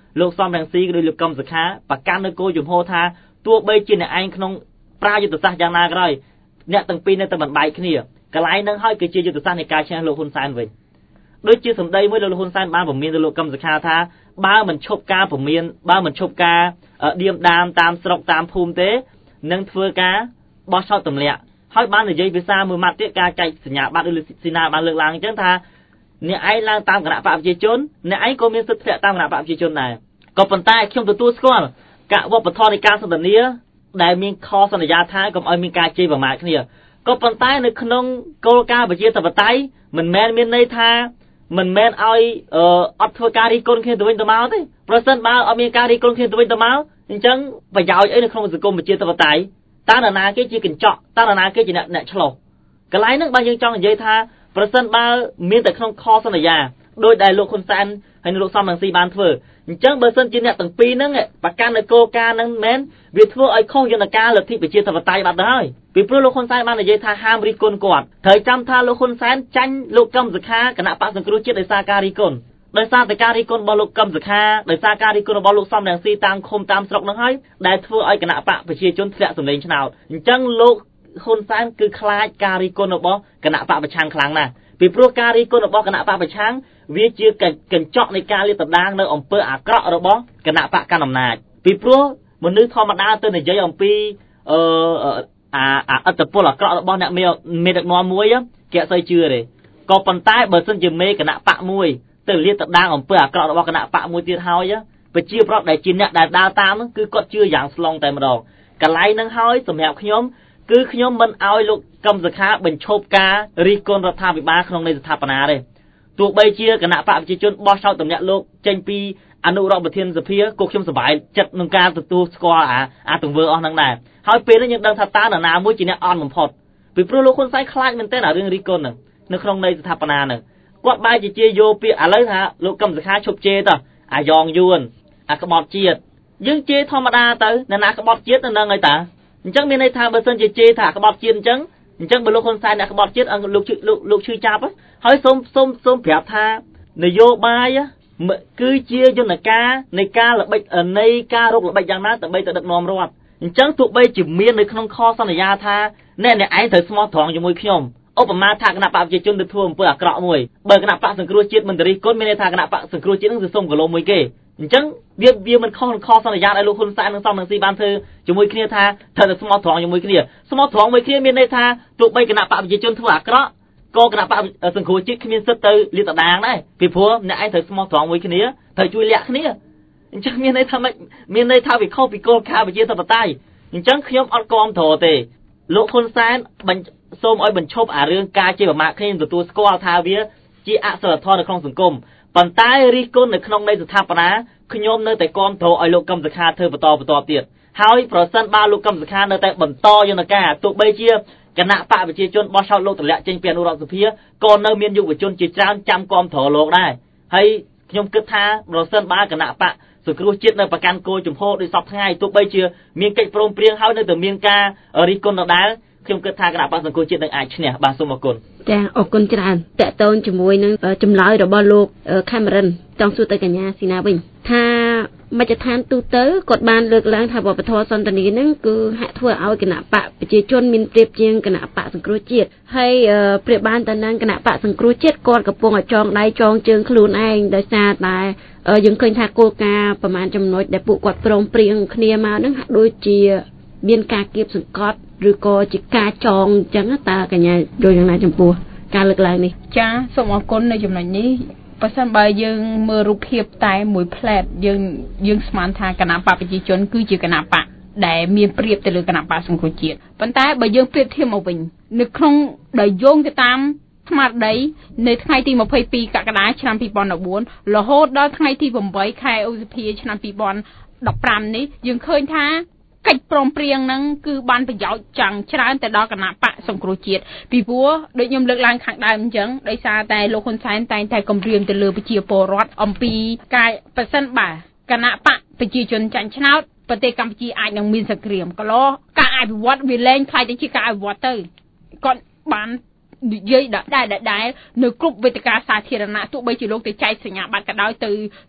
លោកសំរងស៊ីឬលោកកឹមសុខាប្រកាន់នៅគោលជំហរថាទោះបីជាអ្នកឯងក្នុងប្រាយុទ្ធសាស្ត្រយ៉ាងណាក៏ដោយអ្នកទាំងពីរនៅតែមិនបែកគ្នាកន្លែងនឹងហើយគឺជាយុទ្ធសាស្ត្រនៃការឈ្នះលោកហ៊ុនសែនវិញដូចជាសម្ដីមួយលោកហ៊ុនសែនបានពមៀនទៅលោកកឹមសុខាថាបើមិនឈប់ការពមៀនបើមិនឈប់ការឌៀមដាមតាមស្រុកតាមភូមិទេនឹងធ្វើការបោះឆ្នោតទម្លាក់ហើយបាននិយាយភាសាមួយម៉ាត់ទៀតការចែកសញ្ញាបត្រឬស៊ីណាបានលើកឡើងអញ្ចឹងថាអ្នកឯងឡើងតាមគណៈបកប្រជាជនអ្នកឯងក៏មានសិទ្ធិធ្លាក់តាមគណៈបកប្រជាជនដែរក៏ប៉ុន្តែខ្ញុំទទួលស្គាល់ការវប្បធម៌នៃការសន្ទនាដែលមានខសន្យាថាកុំឲ្យមានការជេរប្រមាថគ្នាក៏ប៉ុន្តែនៅក្នុងគោលការណ៍ប្រជាធិបតេយ្យមិនមែនមានន័យថាមិនមែនឲ្យអត់ធ្វើការរីគុណគ្នាទៅវិញទៅមកទេប្រសិនបើអត់មានការរីគុណគ្នាទៅវិញទៅមកអញ្ចឹងប្រយោជន៍អីនៅក្នុងសង្គមប្រជាធិបតេយ្យតើនរណាគេជាកញ្ចក់តើនរណាគេជាអ្នកអ្នកឆ្លោះកន្លែងហ្នឹងបើយើងចង់និយាយថាប្រសិនបើមានតែក្នុងខសន្យាដោយដែលលោកហ៊ុនសែនហើយលោកសំរងស៊ីបានធ្វើអញ្ចឹងបើសិនជាអ្នកទាំងពីរហ្នឹងប្រកាន់នៅគោលការណ៍ហ្នឹងមែនវាធ្វើឲ្យខុសយន្តការលទ្ធិប្រជាធិបតេយ្យបាត់ទៅហើយពីព្រោះលោកហ៊ុនសែនបាននិយាយថាហាមរីគុណគាត់ត្រូវចាំថាលោកហ៊ុនសែនចាញ់លោកកឹមសុខាគណៈបកសង្គ្រោះជាតិដោយសារការរីគុណដោយសារតែការរីគុណរបស់លោកកឹមសុខាដោយសារការរីគុណរបស់លោកសំរងស៊ីតាមឃុំតាមស្រុកហ្នឹងហើយដែលធ្វើឲ្យគណៈបកប្រជាជនធ្លាក់សម្លេងឆ្នោតអញ្ចឹងលោកហ៊ុនសែនគឺខ្លាចការរីគុណរបស់គណៈបកប្រឆាំងខ្លាំងណាស់ពីព្រោះការរីគុណរបស់គណៈបកប្រឆាំងវាជាកញ្ចក់នៃការលាតត្រដាងនៅអំពើអាក្រក់របស់គណៈបកកណ្ដាលអំណាចពីព្រោះមនុស្សធម្មតាទៅនិយាយអំពីអឺអាអាអត្តពលអាក្រក់របស់អ្នកមេមេដឹកនាំមួយគេអត់សូវជឿទេក៏ប៉ុន្តែបើសិនជាមេគណៈបកមួយទៅលាតត្រដាងអំពើអាក្រក់របស់គណៈបកមួយទៀតហើយប្រជាប្រដ្ឋដែលជាអ្នកដែលដើរតាមហ្នឹងគឺគាត់ជឿយ៉ាងស្លងតែម្ដងកន្លែងហ្នឹងហើយសម្រាប់ខ្ញុំគឺខ្ញុំមិនឲ្យលោកកឹមសុខាបញ្ឈប់ការរិះគន់រដ្ឋាភិបាលក្នុងនៃស្ថាបនាទេទោះបីជាគណៈបកប្រជាជនបោះឆ្នោតទម្លាក់លោកចេញពីអនុរដ្ឋប្រធានសភាក៏ខ្ញុំសប្បាយចិត្តនឹងការទទួលស្គាល់អាអាទង្វើអស់ហ្នឹងដែរហើយពេលនេះយើងដឹងថាតើនរណាមួយជាអ្នកអន់បំផុតពីព្រោះលោកហ៊ុនសែនខ្លាចមែនទែនអារឿងរិះគន់ហ្នឹងនៅក្នុងនៃស្ថាបនាហ្នឹងគាត់បែរជាជាយកពាក្យឥឡូវថាលោកកឹមសុខាឈប់ជេរទៅអាយ៉ងយួនអាក្បត់ជាតិយើងជេរធម្មតាទៅអ្នកណាក្បត់ជាតិនៅនឹងហើយតាអញ្ចឹងមានន័យថាបើសិនជាជេរថាក្បត់ជាតិអញ្ចឹងអញ្ចឹងបើលោកហ៊ុនសែនអ្នកក្បត់ជាតិលោកលោកលោកឈឺចាប់ហើយសូមសូមសូមប្រាប់ថានយោបាយគឺជាយន្តការនៃការល្បិចនៃការរកល្បិចយ៉ាងណាដើម្បីទៅដឹកនាំរដ្ឋអញ្ចឹងទោះបីជាមាននៅក្នុងខសន្យាថាអ្នកអ្នកឯងត្រូវស្មោះត្រង់ជាមួយខ្ញុំឧបមាថាគណៈបកប្រជាជនទៅធ្វើអំពើអាក្រក់មួយបើគណៈបកសង្គ្រោះជាតិមិនរិះគន់មានន័យថាគណៈបកសង្គ្រោះជាតិនឹងទៅសុំគីឡូមួយគេអញ្ចឹងវាវាមិនខុសនឹងខសន្យាដែលលោកហ៊ុនសែននិងសំរងស៊ីបានធ្វើជាមួយគ្នាថាត្រូវតែស្មោះត្រង់ជាមួយគ្នាស្មោះត្រង់មួយគ្នាមានន័យថាទោះបីគណៈបកប្រជាជនធ្វើអាក្រក់ក៏គណៈបកសង្គ្រោះជាតិគ្មានសិទ្ធិទៅលាតត្រដាងដែរពីព្រោះអ្នកឯងត្រូវស្មោះត្រង់មួយគ្នាត្រូវជួយលាក់គ្នាអញ្ចឹងមានន័យថាមិនមានន័យថាវាខុសពីគោលការណ៍ប្រជាធិបតេយ្យអញ្ចឹងខ្ញុំអត់គាំទ្រទេលោកហ៊ុនសែនសូមឲ្យបញ្ឈប់អារឿងការជាប្រមាថគ្នាទទួលស្គាល់ថាវាជាអសិលធម៌នៅក្នុងសង្គមប៉ុន្តែរិះគន់នៅក្នុងនៃស្ថាបនាខ្ញុំនៅតែគាំទ្រឲ្យលោកកឹមសុខាធ្វើបន្តបន្តទៀតហើយប្រសិនបើលោកកឹមសុខានៅតែបន្តយន្តការទោះបីជាគណៈបកប្រជាជនបោះឆ្នោតលោកទម្លាក់ចេញពីអនុរដ្ឋសភាក៏នៅមានយុវជនជាច្រើនចាំគាំទ្រលោកដែរហើយខ្ញុំគិតថាប្រសិនបើគណៈបកសង្គ្រោះជាតិនៅប្រកាន់គោលជំហរដោយសពថ្ងៃទោះបីជាមានកិច្ចព្រមព្រៀងហើយនៅតែមានការរិះគន់ដដែលខ្ញុំគិតថាគណៈបក្សសង្គ្រោះជាតិនឹងអាចឈ្នះបាទសូមអរគុណចាអរគុណច្រើនតកតូនជាមួយនឹងចម្លើយរបស់លោកខេមរិនចង់សួរទៅកញ្ញាស៊ីណាវិញថាមជ្ឈដ្ឋានទូទៅគាត់បានលើកឡើងថាវប្បធម៌សន្តានាហ្នឹងគឺហាក់ធ្វើឲ្យគណៈបកប្រជាជនមានប្រៀបជាងគណៈបកសង្គ្រោះជាតិហើយប្រៀបបានទៅនឹងគណៈបកសង្គ្រោះជាតិគាត់កំពុងឲ្យចងដៃចងជើងខ្លួនឯងដោយសារតែយើងឃើញថាគោលការណ៍ប្រមាណចំណុចដែលពួកគាត់ព្រមព្រៀងគ្នាមកហ្នឹងហាក់ដូចជាមានការគៀបសង្កត់ឬក៏ជាការចងអញ្ចឹងតើកញ្ញាយល់យ៉ាងណាចំពោះការលើកឡើងនេះចាសូមអរគុណនៅចំណុចនេះបើសិនបើយើងមើលរូបភាពតែមួយផ្លែតយើងយើងស្មានថាគណៈបកប្រជាជនគឺជាគណៈបកដែលមានប្រៀបទៅលើគណៈបកសង្គ្រោះជាតិប៉ុន្តែបើយើងប្រៀបធៀបមកវិញនៅក្នុងដែលយោងទៅតាមស្មារតីនៅថ្ងៃទីម្ភៃពីរកក្កដាឆ្នាំពីរពាន់ដប់បួនរហូតដល់ថ្ងៃទីប្រាំបីខែឧសភាឆ្នាំពីរពាន់ដប់ប្រាំនេះយើងឃើញថាកិច្ចព្រមព្រៀងហ្នឹងគឺបានប្រយោជន៍ចាំងច្រើនទៅដល់គណៈបកសង្គ្រោះជាតិពីព្រោះដូចខ្ញុំលើកឡើងខាងដើមអញ្ចឹងដោយសារតែលោកហ៊ុនសែនតែងតែគម្រាមទៅលើប្រជាពលរដ្ឋអំពីការប្រសិនបើគណៈបកប្រជាជនចាញ់ឆ្នោតប្រទេសកម្ពុជាអាចនឹងមានសង្គ្រាមកន្លងការអភិវឌ្ឍវាលែងខ្លាយទៅជាការអភិវឌ្ឍទៅគាត់បាននិយាយដែរដែរនៅគ្រប់វេទិកាសាធារណៈទោះបីជាលោកទៅចែកសញ្ញាបត្រក៏ដោយទៅដាក់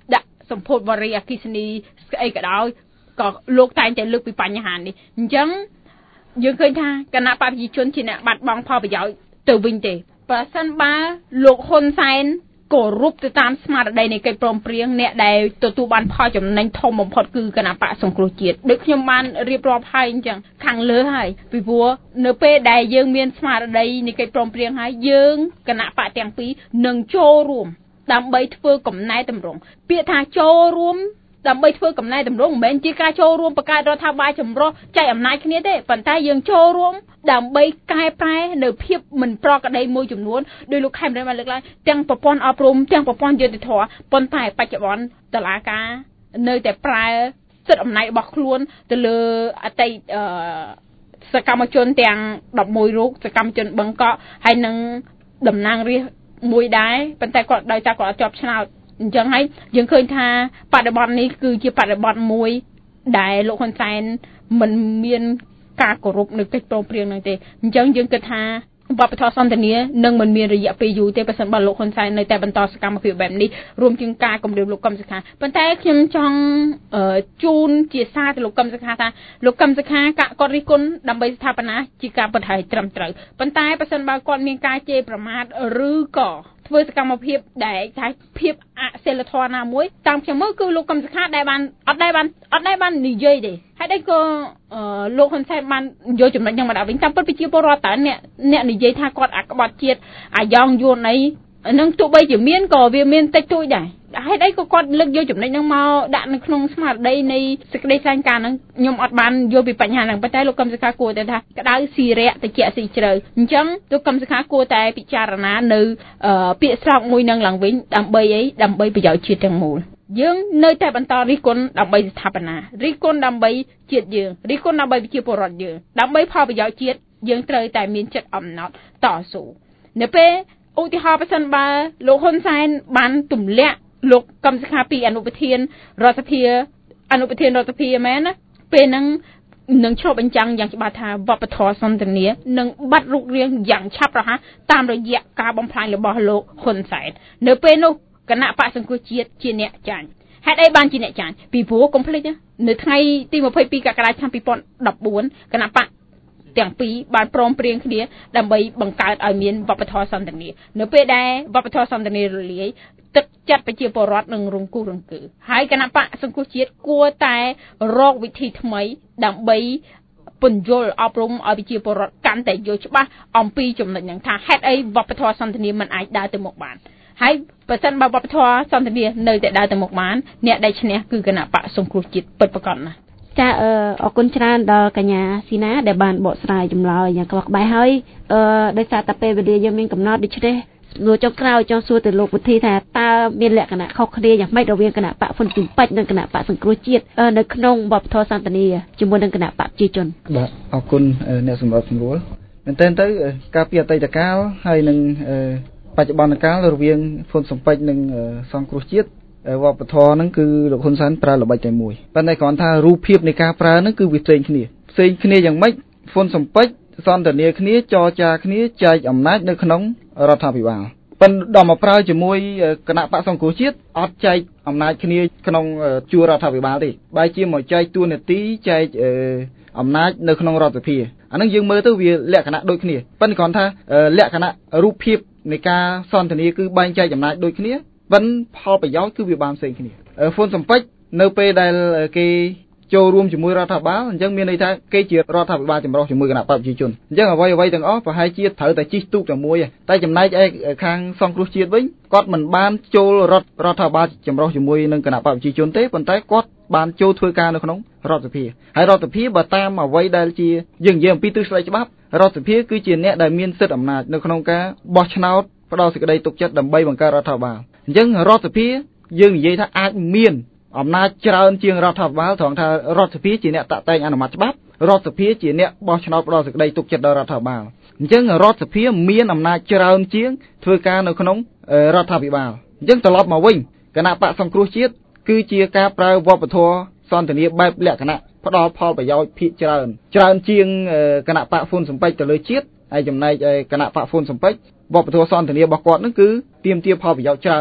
សម្ពោធបរិយាអគិសនីស្អីក៏ដោយក៏លោកតែងតែលើកពីបញ្ហានេះអញ្ចឹងយើងឃើញថាគណៈបព្វជិជនជាអ្នកបាត់បង់ផលប្រយោជន៍ទៅវិញទេបើសិនបើលោកហ៊ុនសែនគោរពទៅតាមស្មារតីនៃកិច្ចព្រមព្រៀងអ្នកដែលទទួលបានផលចំណេញធំបំផុតគឺគណៈបកសង្គ្រោះជាតិដូចខ្ញុំបានរៀបរាប់ហើយអញ្ចឹងខាងលើហើយពីព្រោះនៅពេលដែលយើងមានស្មារតីនៃកិច្ចព្រមព្រៀងហើយយើងគណៈបកទាំងពីរនឹងចូលរួមដើម្បីធ្វើកំណែតម្រង់ពាក្យថាចូលរួមដើម្បីធ្វើកំណែតម្រង់មិនមែនជាការចូលរួមបង្កើតរដ្ឋាភិបាលចម្រុះចែកអំណាចគ្នាទេប៉ុន្តែយើងចូលរួមដើម្បីកែប្រែនៅភាពមិនប្រក្រតីមួយចំនួនដោយលោកខេមរៈបានលើកឡើងទាំងប្រព័ន្ធអប់រំទាំងប្រព័ន្ធយុត្តិធម៌ប៉ុន្តែបច្ចុប្បន្នតុលាការនៅតែប្រើសិទ្ធិអំណាចរបស់ខ្លួនទៅលើអតីតអឺសកម្មជនទាំងដប់មួយរូបសកម្មជនបឹងកក់ហើយនឹងតំណាងរាស្ត្រមួយដែរប៉ុន្តែគាត់ដោយតែគាត់អត់ជាប់ឆ្នោតអញ្ចឹងហើយយើងឃើញថាបដិបត្តិនេះគឺជាបដិបត្តិមួយដែលលោកហ៊ុនសែនមិនមានការគោរពនៅកិច្ចព្រមព្រៀងនោះទេអញ្ចឹងយើងគិតថាវប្បធម៌សន្តិនិកនឹងមិនមានរយៈពេលយូរទេបើសិនបើលោកហ៊ុនសែននៅតែបន្តសកម្មភាពបែបនេះរួមទាំងការគម្រាមលោកកឹមសុខាប៉ុន្តែខ្ញុំចង់ជូនជាសារទៅលោកកឹមសុខាថាលោកកឹមសុខាគាត់រិះគន់ដើម្បីស្ថាបនាជាការពិតហើយត្រឹមត្រូវប៉ុន្តែបើសិនបើគាត់មានការជេរប្រមាថឬក៏ធ្វើសកម្មភាពដែលថាភាពអសិលធម៌ណាមួយតាមខ្ញុំមើលគឺលោកកឹមសុខាដែលបានអត់ដែលបានអត់ដែលបាននិយាយទេហើយដូចក៏លោកហ៊ុនសែនបានយកចំណុចហ្នឹងមកដាក់វិញតាមពិតប្រជាពលរដ្ឋតើអ្នកអ្នកនិយាយថាគាត់អាក្បត់ជាតិអាយ៉ងយួនអីនឹងទោះបីជាមានក៏វាមានតិចតួចដែរហេតុអីក៏គាត់លើកយកចំណុចហ្នឹងមកដាក់នៅក្នុងស្មារតីនៃសេចក្តីថ្លែងការណ៍ហ្នឹងខ្ញុំអត់បានយល់ពីបញ្ហាហ្នឹងប៉ុន្តែលោកកឹមសុខាគួរតែថាក្តៅស៊ីរៈតិចស៊ីជ្រៅអញ្ចឹងលោកកឹមសុខាគួរតែពិចារណានៅពាក្យស្រោកមួយហ្នឹងឡើងវិញដើម្បីអីដើម្បីប្រយោជន៍ជាតិទាំងមូលយើងនៅតែបន្តរិះគន់ដើម្បីស្ថាបនារិះគន់ដើម្បីជាតិយើងរិះគន់ដើម្បីប្រជាពលរដ្ឋយើងដើម្បីផលប្រយោជន៍ជាតិយើងត្រូវតែមានចិត្តអំណត់តស៊ូនៅពេលឧទាហរណ៍បើសិនបើលោកហ៊ុនសែនបានទម្លាក់លោកកឹមសុខាពីអនុប្រធានរដ្ឋសភាអនុប្រធានរដ្ឋសភាមែនណាពេលហ្នឹងនឹងឆ្លុះបញ្ចាំងយ៉ាងច្បាស់ថាវប្បធម៌សន្តិនិកនឹងបាត់រូបរាងយ៉ាងឆាប់រហ័សតាមរយៈការបំផ្លាញរបស់លោកហ៊ុនសែននៅពេលនោះគណៈបកសង្គ្រោះជាតិជាអ្នកចាញ់ហេតុអីបានជាអ្នកចាញ់ពីព្រោះកុំភ្លេចនៅថ្ងៃទីยี่สิบสองកក្កដាឆ្នាំยี่สิบสิบสี่គណៈបកទាំងពីរបានព្រមព្រៀងគ្នាដើម្បីបង្កើតឲ្យមានវប្បធម៌សន្តិនិកនៅពេលដែលវប្បធម៌សន្តិនិករលាយទឹកចិត្តប្រជាពលរដ្ឋនឹងរង្គោះរង្គើហើយគណៈបកសង្គ្រោះជាតិគួរតែរកវិធីថ្មីដើម្បីពន្យល់អប់រំឲ្យប្រជាពលរដ្ឋកាន់តែយល់ច្បាស់អំពីចំណុចហ្នឹងថាហេតុអីវប្បធម៌សន្តិនិកមិនអាចដើរទៅមុខបានហើយបើសិនបើវប្បធម៌សន្តិនិកនៅតែដើរទៅមុខបានអ្នកដែលឈ្នះគឺគណៈបកសង្គ្រោះជាតិពិតប្រាកដណាស់ចាអរគុណច្រើនដល់កញ្ញាស៊ីណាដែលបានបកស្រាយចម្លើយយ៉ាងក្បោះក្បាយហើយអឺដោយសារតែពេលវេលាយើងមានកំណត់ដូច្នេះសួរចុងក្រោយចង់សួរទៅលោកវិធីថាតើមានលក្ខណៈខុសគ្នាយ៉ាងម៉េចរវាងគណៈបកហ៊ុនស៊ិនប៉ិចនិងគណៈបកសង្គ្រោះជាតិនៅក្នុងវប្បធម៌សន្តិនិកជាមួយនឹងគណៈបកប្រជាជនបាទអរគុណអ្នកសម្របសម្រួលមែនតើទៅការពីអតីតកាលហើយនឹងបច្ចុប្បន្នកាលរវាងហ៊ុនស៊ិនប៉ិចនិងសង្គ្រោះជាតិវប្បធម៌ហ្នឹងគឺលោកហ៊ុនសែនប្រើល្បិចតែមួយប៉ុន្តែគ្រាន់ថារូបភាពនៃការប្រើហ្នឹងគឺវាផ្សេងគ្នាផ្សេងគ្នាយ៉ាងម៉េចហ៊ុនស៊ិនប៉ិចសន្តានាគ្នាចរចាគ្នាចែកអំណាចនៅក្នុងរដ្ឋាភិបាលប៉ុន្តែដល់មកប្រើជាមួយគណៈបកសង្គ្រោះជាតិអត់ចែកអំណាចគ្នាក្នុងជួររដ្ឋាភិបាលទេបែរជាមកចែកតួនាទីចែកអំណាចនៅក្នុងរដ្ឋសភាអាហ្នឹងយើងមើលទៅវាលក្ខណៈដូចគ្នាប៉ុន្តែគ្រាន់ថាលក្ខណៈរូបភាពនៃការសន្តានាគឺបែងចែកអំណាចដូចគ្នាប៉ុន្តែផលប្រយោជន៍គឺវាបានផ្សេងគ្នាហ៊ុនស៊ិនប៉ិចនៅពេលដែលគេចូលរួមជាមួយរដ្ឋាភិបាលអញ្ចឹងមានន័យថាគេជារដ្ឋាភិបាលចម្រុះជាមួយគណៈបព្វជិជនអញ្ចឹងអ្វីអ្វីទាំងអស់ប្រហែលជាត្រូវតែជិះទូកតែមួយតែចំណែកឯខាងសង្គ្រោះជាតិវិញគាត់មិនបានចូលរដ្ឋរដ្ឋាភិបាលចម្រុះជាមួយនឹងគណៈបព្វជិជនទេប៉ុន្តែគាត់បានចូលធ្វើការនៅក្នុងរដ្ឋសភាហើយរដ្ឋសភាបើតាមអ្វីដែលជាយើងនិយាយអំពីទិសស្ដីច្បាប់រដ្ឋសភាគឺជាអ្នកដែលមានសិទ្ធិអំណាចនៅក្នុងការបោះឆ្នោតផ្ដល់សេចក្តីទុកចិត្តដើម្បីបង្កើតរដ្ឋាភិបាលអញ្ចឹងរដ្ឋសភាយើងនិយាយថាអាចមានអំណាចច្រើនជាងរដ្ឋាភិបាលត្រង់ថារដ្ឋសភាជាអ្នកតាក់តែងអនុម័តច្បាប់រដ្ឋសភាជាអ្នកបោះឆ្នោតផ្ដល់សេចក្តីទុកចិត្តដល់រដ្ឋាភិបាលអញ្ចឹងរដ្ឋសភាមានអំណាចច្រើនជាងធ្វើការនៅក្នុងរដ្ឋាភិបាលអញ្ចឹងត្រឡប់មកវិញគណៈបកសង្គ្រោះជាតិគឺជាការប្រើវប្បធម៌សន្តិនិកបែបលក្ខណៈផ្ដល់ផលប្រយោជន៍ភាគច្រើនច្រើនជាងគណៈបកហ៊ុនស៊ិនប៉ិចទៅលើជាតិហើយចំណែកគណៈបកហ៊ុនស៊ិនប៉ិចវប្បធម៌សន្តិនិករបស់គាត់នឹងគឺទាមទារផលប្រយោជន៍ច្រើន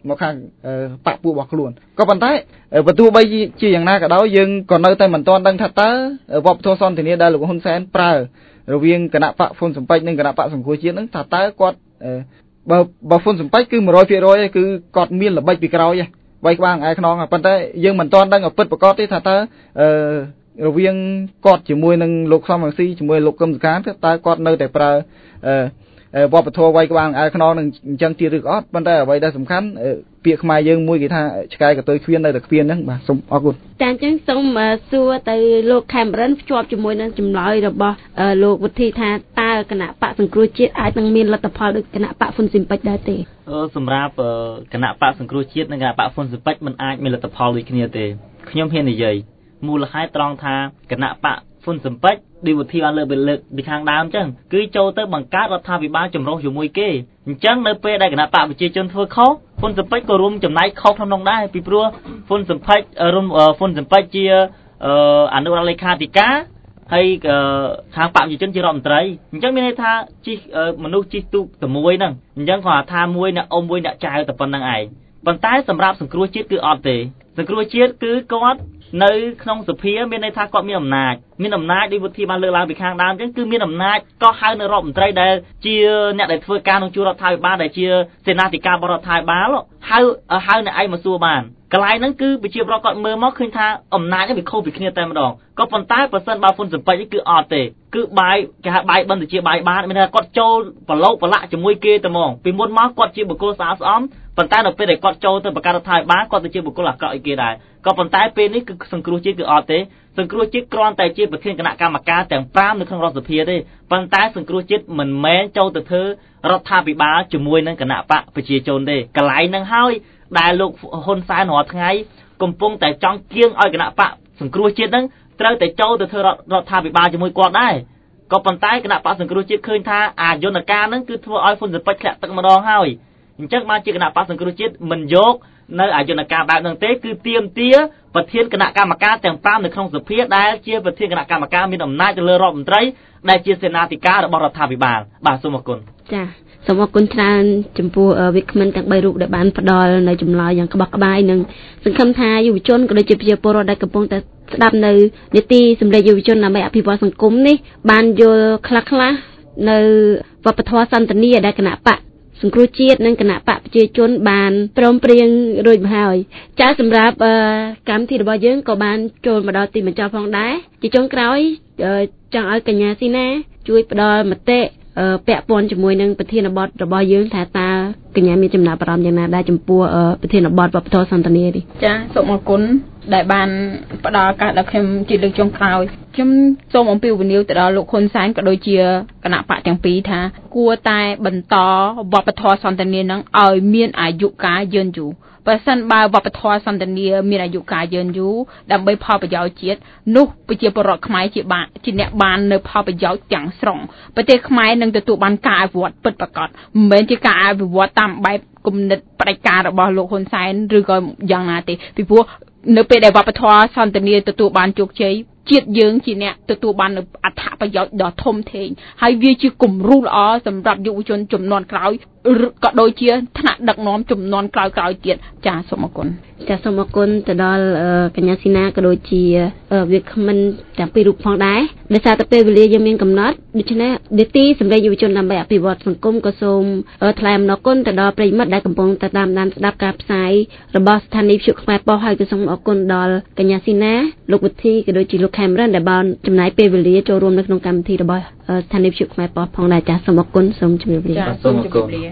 មកខាងបាក់ពួករបស់ខ្លួនក៏ប៉ុន្តែបើទោះបីជាយ៉ាងណាក៏ដោយយើងក៏នៅតែមិនទាន់ដឹងថាតើវប្បធម៌សន្តិនិកដែលលោកហ៊ុនសែនប្រើរវាងគណៈបកហ៊ុនសំពេចនិងគណៈបកសង្គ្រោះជាតិហ្នឹងថាតើគាត់បើបើហ៊ុនសំពេចគឺ one hundred percent ឯងគឺគាត់មានល្បិចពីក្រោយឯងវាយក្បាលឯខ្នងប៉ុន្តែយើងមិនទាន់ដឹងឲ្យពិតប្រាកដទេថាតើរវាងគាត់ជាមួយនឹងលោកសំរងស៊ីជាមួយលោកកឹមសុខាតើគាត់នៅតែប្រើវប្បធម៌វាយក្បាលឯខ្នងនឹងអញ្ចឹងទៀតឬក៏អត់ប៉ុន្តែអ្វីដែលសំខាន់ពាក្យខ្មែរយើងមួយគេថាឆ្កែកតុយខ្វៀននៅតែខ្វៀនហ្នឹងបាទសូមអរគុណតែអញ្ចឹងសូមសួរទៅលោក Cameron ភ្ជាប់ជាមួយនឹងចម្លើយរបស់លោកវិធីថាតើគណៈបកសង្គ្រោះជាតិអាចនឹងមានលទ្ធផលដូចគណៈបកហ៊ុនស៊ិនប៉ិចដែរទេអឺសម្រាប់គណៈបកសង្គ្រោះជាតិនិងគណៈបកហ៊ុនស៊ិនប៉ិចមិនអាចមានលទ្ធផលដូចគ្នាទេខ្ញុំហ៊ាននិយាយមូលហេតុត្រង់ថាគណៈបកហ៊ុនស៊ិនប៉ិចដូចវិធីបានលើកលើកពីខាងដើមអញ្ចឹងគឺចូលទៅបង្កើតរដ្ឋាភិបាលចម្រុះជាមួយគេអញ្ចឹងនៅពេលដែលគណៈបកប្រជាជនធ្វើខុសហ៊ុនស៊ិនប៉ិចក៏រួមចំណែកខុសក្នុងនោះដែរពីព្រោះហ៊ុនស៊ិនប៉ិចរួមហ៊ុនស៊ិនប៉ិចជាអនុរដ្ឋលេខាធិការហើយខាងបកប្រជាជនជារដ្ឋមន្ត្រីអញ្ចឹងមានន័យថាជីមនុស្សជីទូកតែមួយហ្នឹងអញ្ចឹងគាត់ថាមួយអ្នកអ៊ំមួយអ្នកចៅតែប៉ុណ្្នឹងឯងប៉ុន្តែសម្រាប់សង្គ្រោះជាតិគឺអត់ទេសង្គ្រោះជាតិគឺគាត់នៅក្នុងសភាមានន័យថាគាត់មានអំណាចមានអំណាចដោយវិធីបានលើកឡើងពីខាងដើមអញ្ចឹងគឺមានអំណាចក៏ហៅនៅរដ្ឋមន្ត្រីដែលជាអ្នកដែលធ្វើការក្នុងជួររដ្ឋាភិបាលដែលជាសេនាធិការបរដ្ឋាភិបាលហៅហៅអ្នកឯងមកសួរបានកន្លែងហ្នឹងគឺប្រជាប្រដ្ឋគាត់មើលមកឃើញថាអំណាចវាខុសពីគ្នាតែម្ដងក៏ប៉ុន្តែបើសិនបើហ៊ុនស៊ិនប៉ិចគឺអត់ទេគឺបាយគេហៅបាយបិណ្ឌទៅជាបាយបានមានថាគាត់ចូលប្រឡូកប្រឡាក់ជាមួយគេតែហ្មងពីមុនមកគាត់ជាបុគ្គលស្អាតស្អំប៉ុន្តែនៅពេលដែលគាត់ចូលទៅបង្កើតរដ្ឋាភិបាលគាត់ទៅជាបុគ្គលអាក្រក់ឲ្យគេដែរក៏ប៉ុន្តែពេលនេះគឺសង្គ្រោះជាតិគឺអត់ទេសង្គ្រោះជាតិគ្រាន់តែជាប្រធានគណៈកម្មការទាំងfiveនៅក្នុងរដ្ឋសភាទេប៉ុន្តែសង្គ្រោះជាតិមិនមែនចូលទៅធ្វើរដ្ឋាភិបាលជាមួយនឹងគណៈបកប្រជាជនទេកន្លែងហ្នឹងហើយដែលលោកហ៊ុនសែនរាល់ថ្ងៃកំពុងតែចង់គៀងឲ្យគណៈបកសង្គ្រោះជាតិហ្នឹងត្រូវតែចូលទៅធ្វើរដ្ឋាភិបាលជាមួយគាត់ដែរក៏ប៉ុន្តែគណៈបកសង្គ្រោះជាតិឃើញថាអាយន្តការហ្នឹងគឺធ្វើឲ្យហ៊ុនស៊ិនប៉ិចធ្លាក់ទឹកម្ដងហើយអញ្ចឹងបានជាគណៈបកសង្គ្រោះជាតិមិនយកនៅអាយន្តការបែបហ្នឹងទេគឺទាមទារប្រធានគណៈកម្មការទាំងfiveនៅក្នុងសភាដែលជាប្រធានគណៈកម្មការមានអំណាចទៅលើរដ្ឋមន្ត្រីដែលជាសេនាធិការរបស់រដ្ឋាភិបាលបាទសូមអរគុណចាសូមអរគុណច្រើនចំពោះវាគ្មិនទាំង3រូបដែលបានផ្ដល់នៅចម្លើយយ៉ាងក្បោះក្បាយនិងសង្ឃឹមថាយុវជនក៏ដូចជាប្រជាពលរដ្ឋដែលកំពុងតែស្ដាប់នៅនីតិសម្លេងយុវជនដើម្បីអភិវឌ្ឍសង្គមនេះបានយល់ខ្លះៗនៅវប្បធម៌សន្តិនិកដែលគណៈបកសង្គ្រោះជាតិនិងគណៈបកប្រជាជនបានព្រមព្រៀងរួចមកហើយចាសម្រាប់កម្មវិធីរបស់យើងក៏បានចូលមកដល់ទីបញ្ចប់ផងដែរជាចុងក្រោយចង់ឲ្យកញ្ញាស៊ីណាជួយផ្ដល់មតិពាក់ព័ន្ធជាមួយនឹងប្រធានបទរបស់យើងថាតើកញ្ញាមានចំណាប់អារម្មណ៍យ៉ាងណាដែរចំពោះប្រធានបទវប្បធម៌សន្តិនិកនេះចាសូមអរគុណដែលបានផ្ដល់ឱកាសដល់ខ្ញុំជាលើកចុងក្រោយខ្ញុំសូមអំពាវនាវទៅដល់លោកហ៊ុនសែនក៏ដូចជាគណៈបកទាំងពីរថាគួរតែបន្តវប្បធម៌សន្តិនិកនឹងឲ្យមានអាយុកាលយឺនយូរបើសិនបើវប្បធម៌សន្តិនិកមានអាយុកាលយឺនយូរដើម្បីផលប្រយោជន៍ជាតិនោះប្រជាពលរដ្ឋខ្មែរជាបានជាអ្នកបាននៅផលប្រយោជន៍ទាំងស្រុងប្រទេសខ្មែរនឹងទទួលបានការអភិវឌ្ឍពិតប្រាកដមិនមែនជាការអភិវឌ្ឍតាមបែបគំនិតផ្ដាច់ការរបស់លោកហ៊ុនសែនឬក៏យ៉ាងណាទេពីព្រោះនៅពេលដែលវប្បធម៌សន្តិនិកទទួលបានជោគជ័យជាតិយើងជាអ្នកទទួលបានអត្ថប្រយោជន៍ដ៏ធំធេងហើយវាជាគំរូល្អសម្រាប់យុវជនជំនាន់ក្រោយក៏ដូចជាថ្នាក់ដឹកនាំជំនាន់ក្រោយៗទៀតចាសូមអរគុណចាសូមអរគុណទៅដល់កញ្ញាស៊ីណាក៏ដូចជាវាគ្មិនទាំងពីររូបផងដែរដោយសារតែពេលវេលាយើងមានកំណត់ដូច្នេះនីតិសម្លេងយុវជនដើម្បីអភិវឌ្ឍសង្គមក៏សូមថ្លែងអំណរគុណទៅដល់ប្រិយមិត្តដែលកំពុងតែតាមដានស្ដាប់ការផ្សាយរបស់ស្ថានីយ៍វិទ្យុខ្មែរប៉ុស្តិ៍ហើយក៏សូមអរគុណដល់កញ្ញាស៊ីណាលោកវិធីក៏ដូចជាលោក Cameron ដែលបានចំណាយពេលវេលាចូលរួមនៅក្នុងកម្មវិធីរបស់ស្ថានីយ៍វិទ្យុខ្មែរប៉ុស្តិ៍ផងដែរចាសូមអរគុណសូមជម្រាបលាចាសូមជម្រាបលា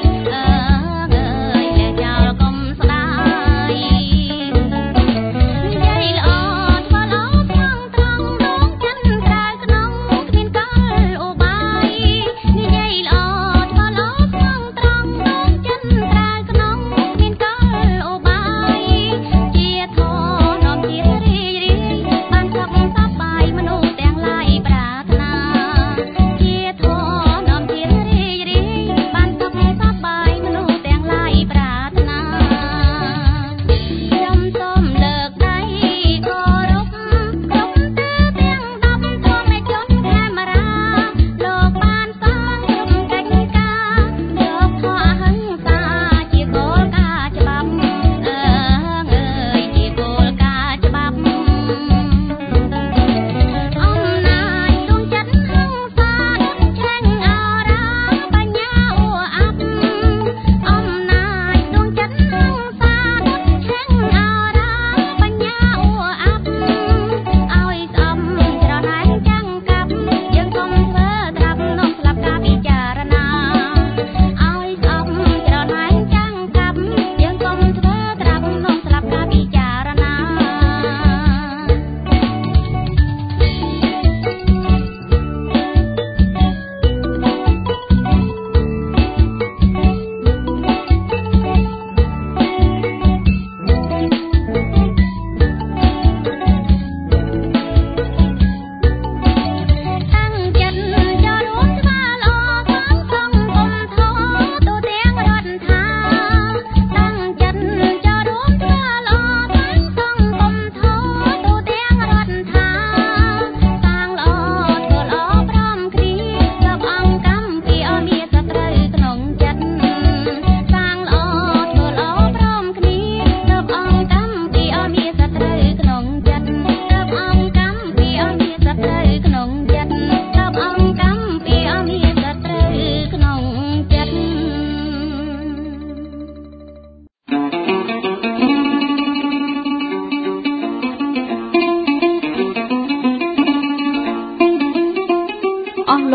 Hãy subscribe cho kênh Ghiền Mì Gõ để không bỏ lỡ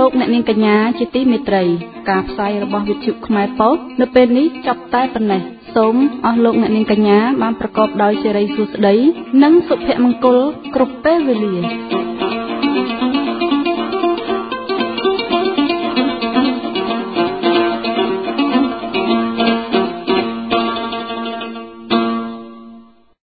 លោកអ្នកនាងកញ្ញាជាទីមេត្រីការផ្សាយរបស់វិទ្យុខ្មែរប៉ុស្តិ៍នៅពេលនេះចាប់តែប៉ុណ្ណេះសូមអស់លោកអ្នកនាងកញ្ញាបានប្រកបដោយសិរីសួស្តីនិងសុភមង្គលគ្រប់ពេលវេលា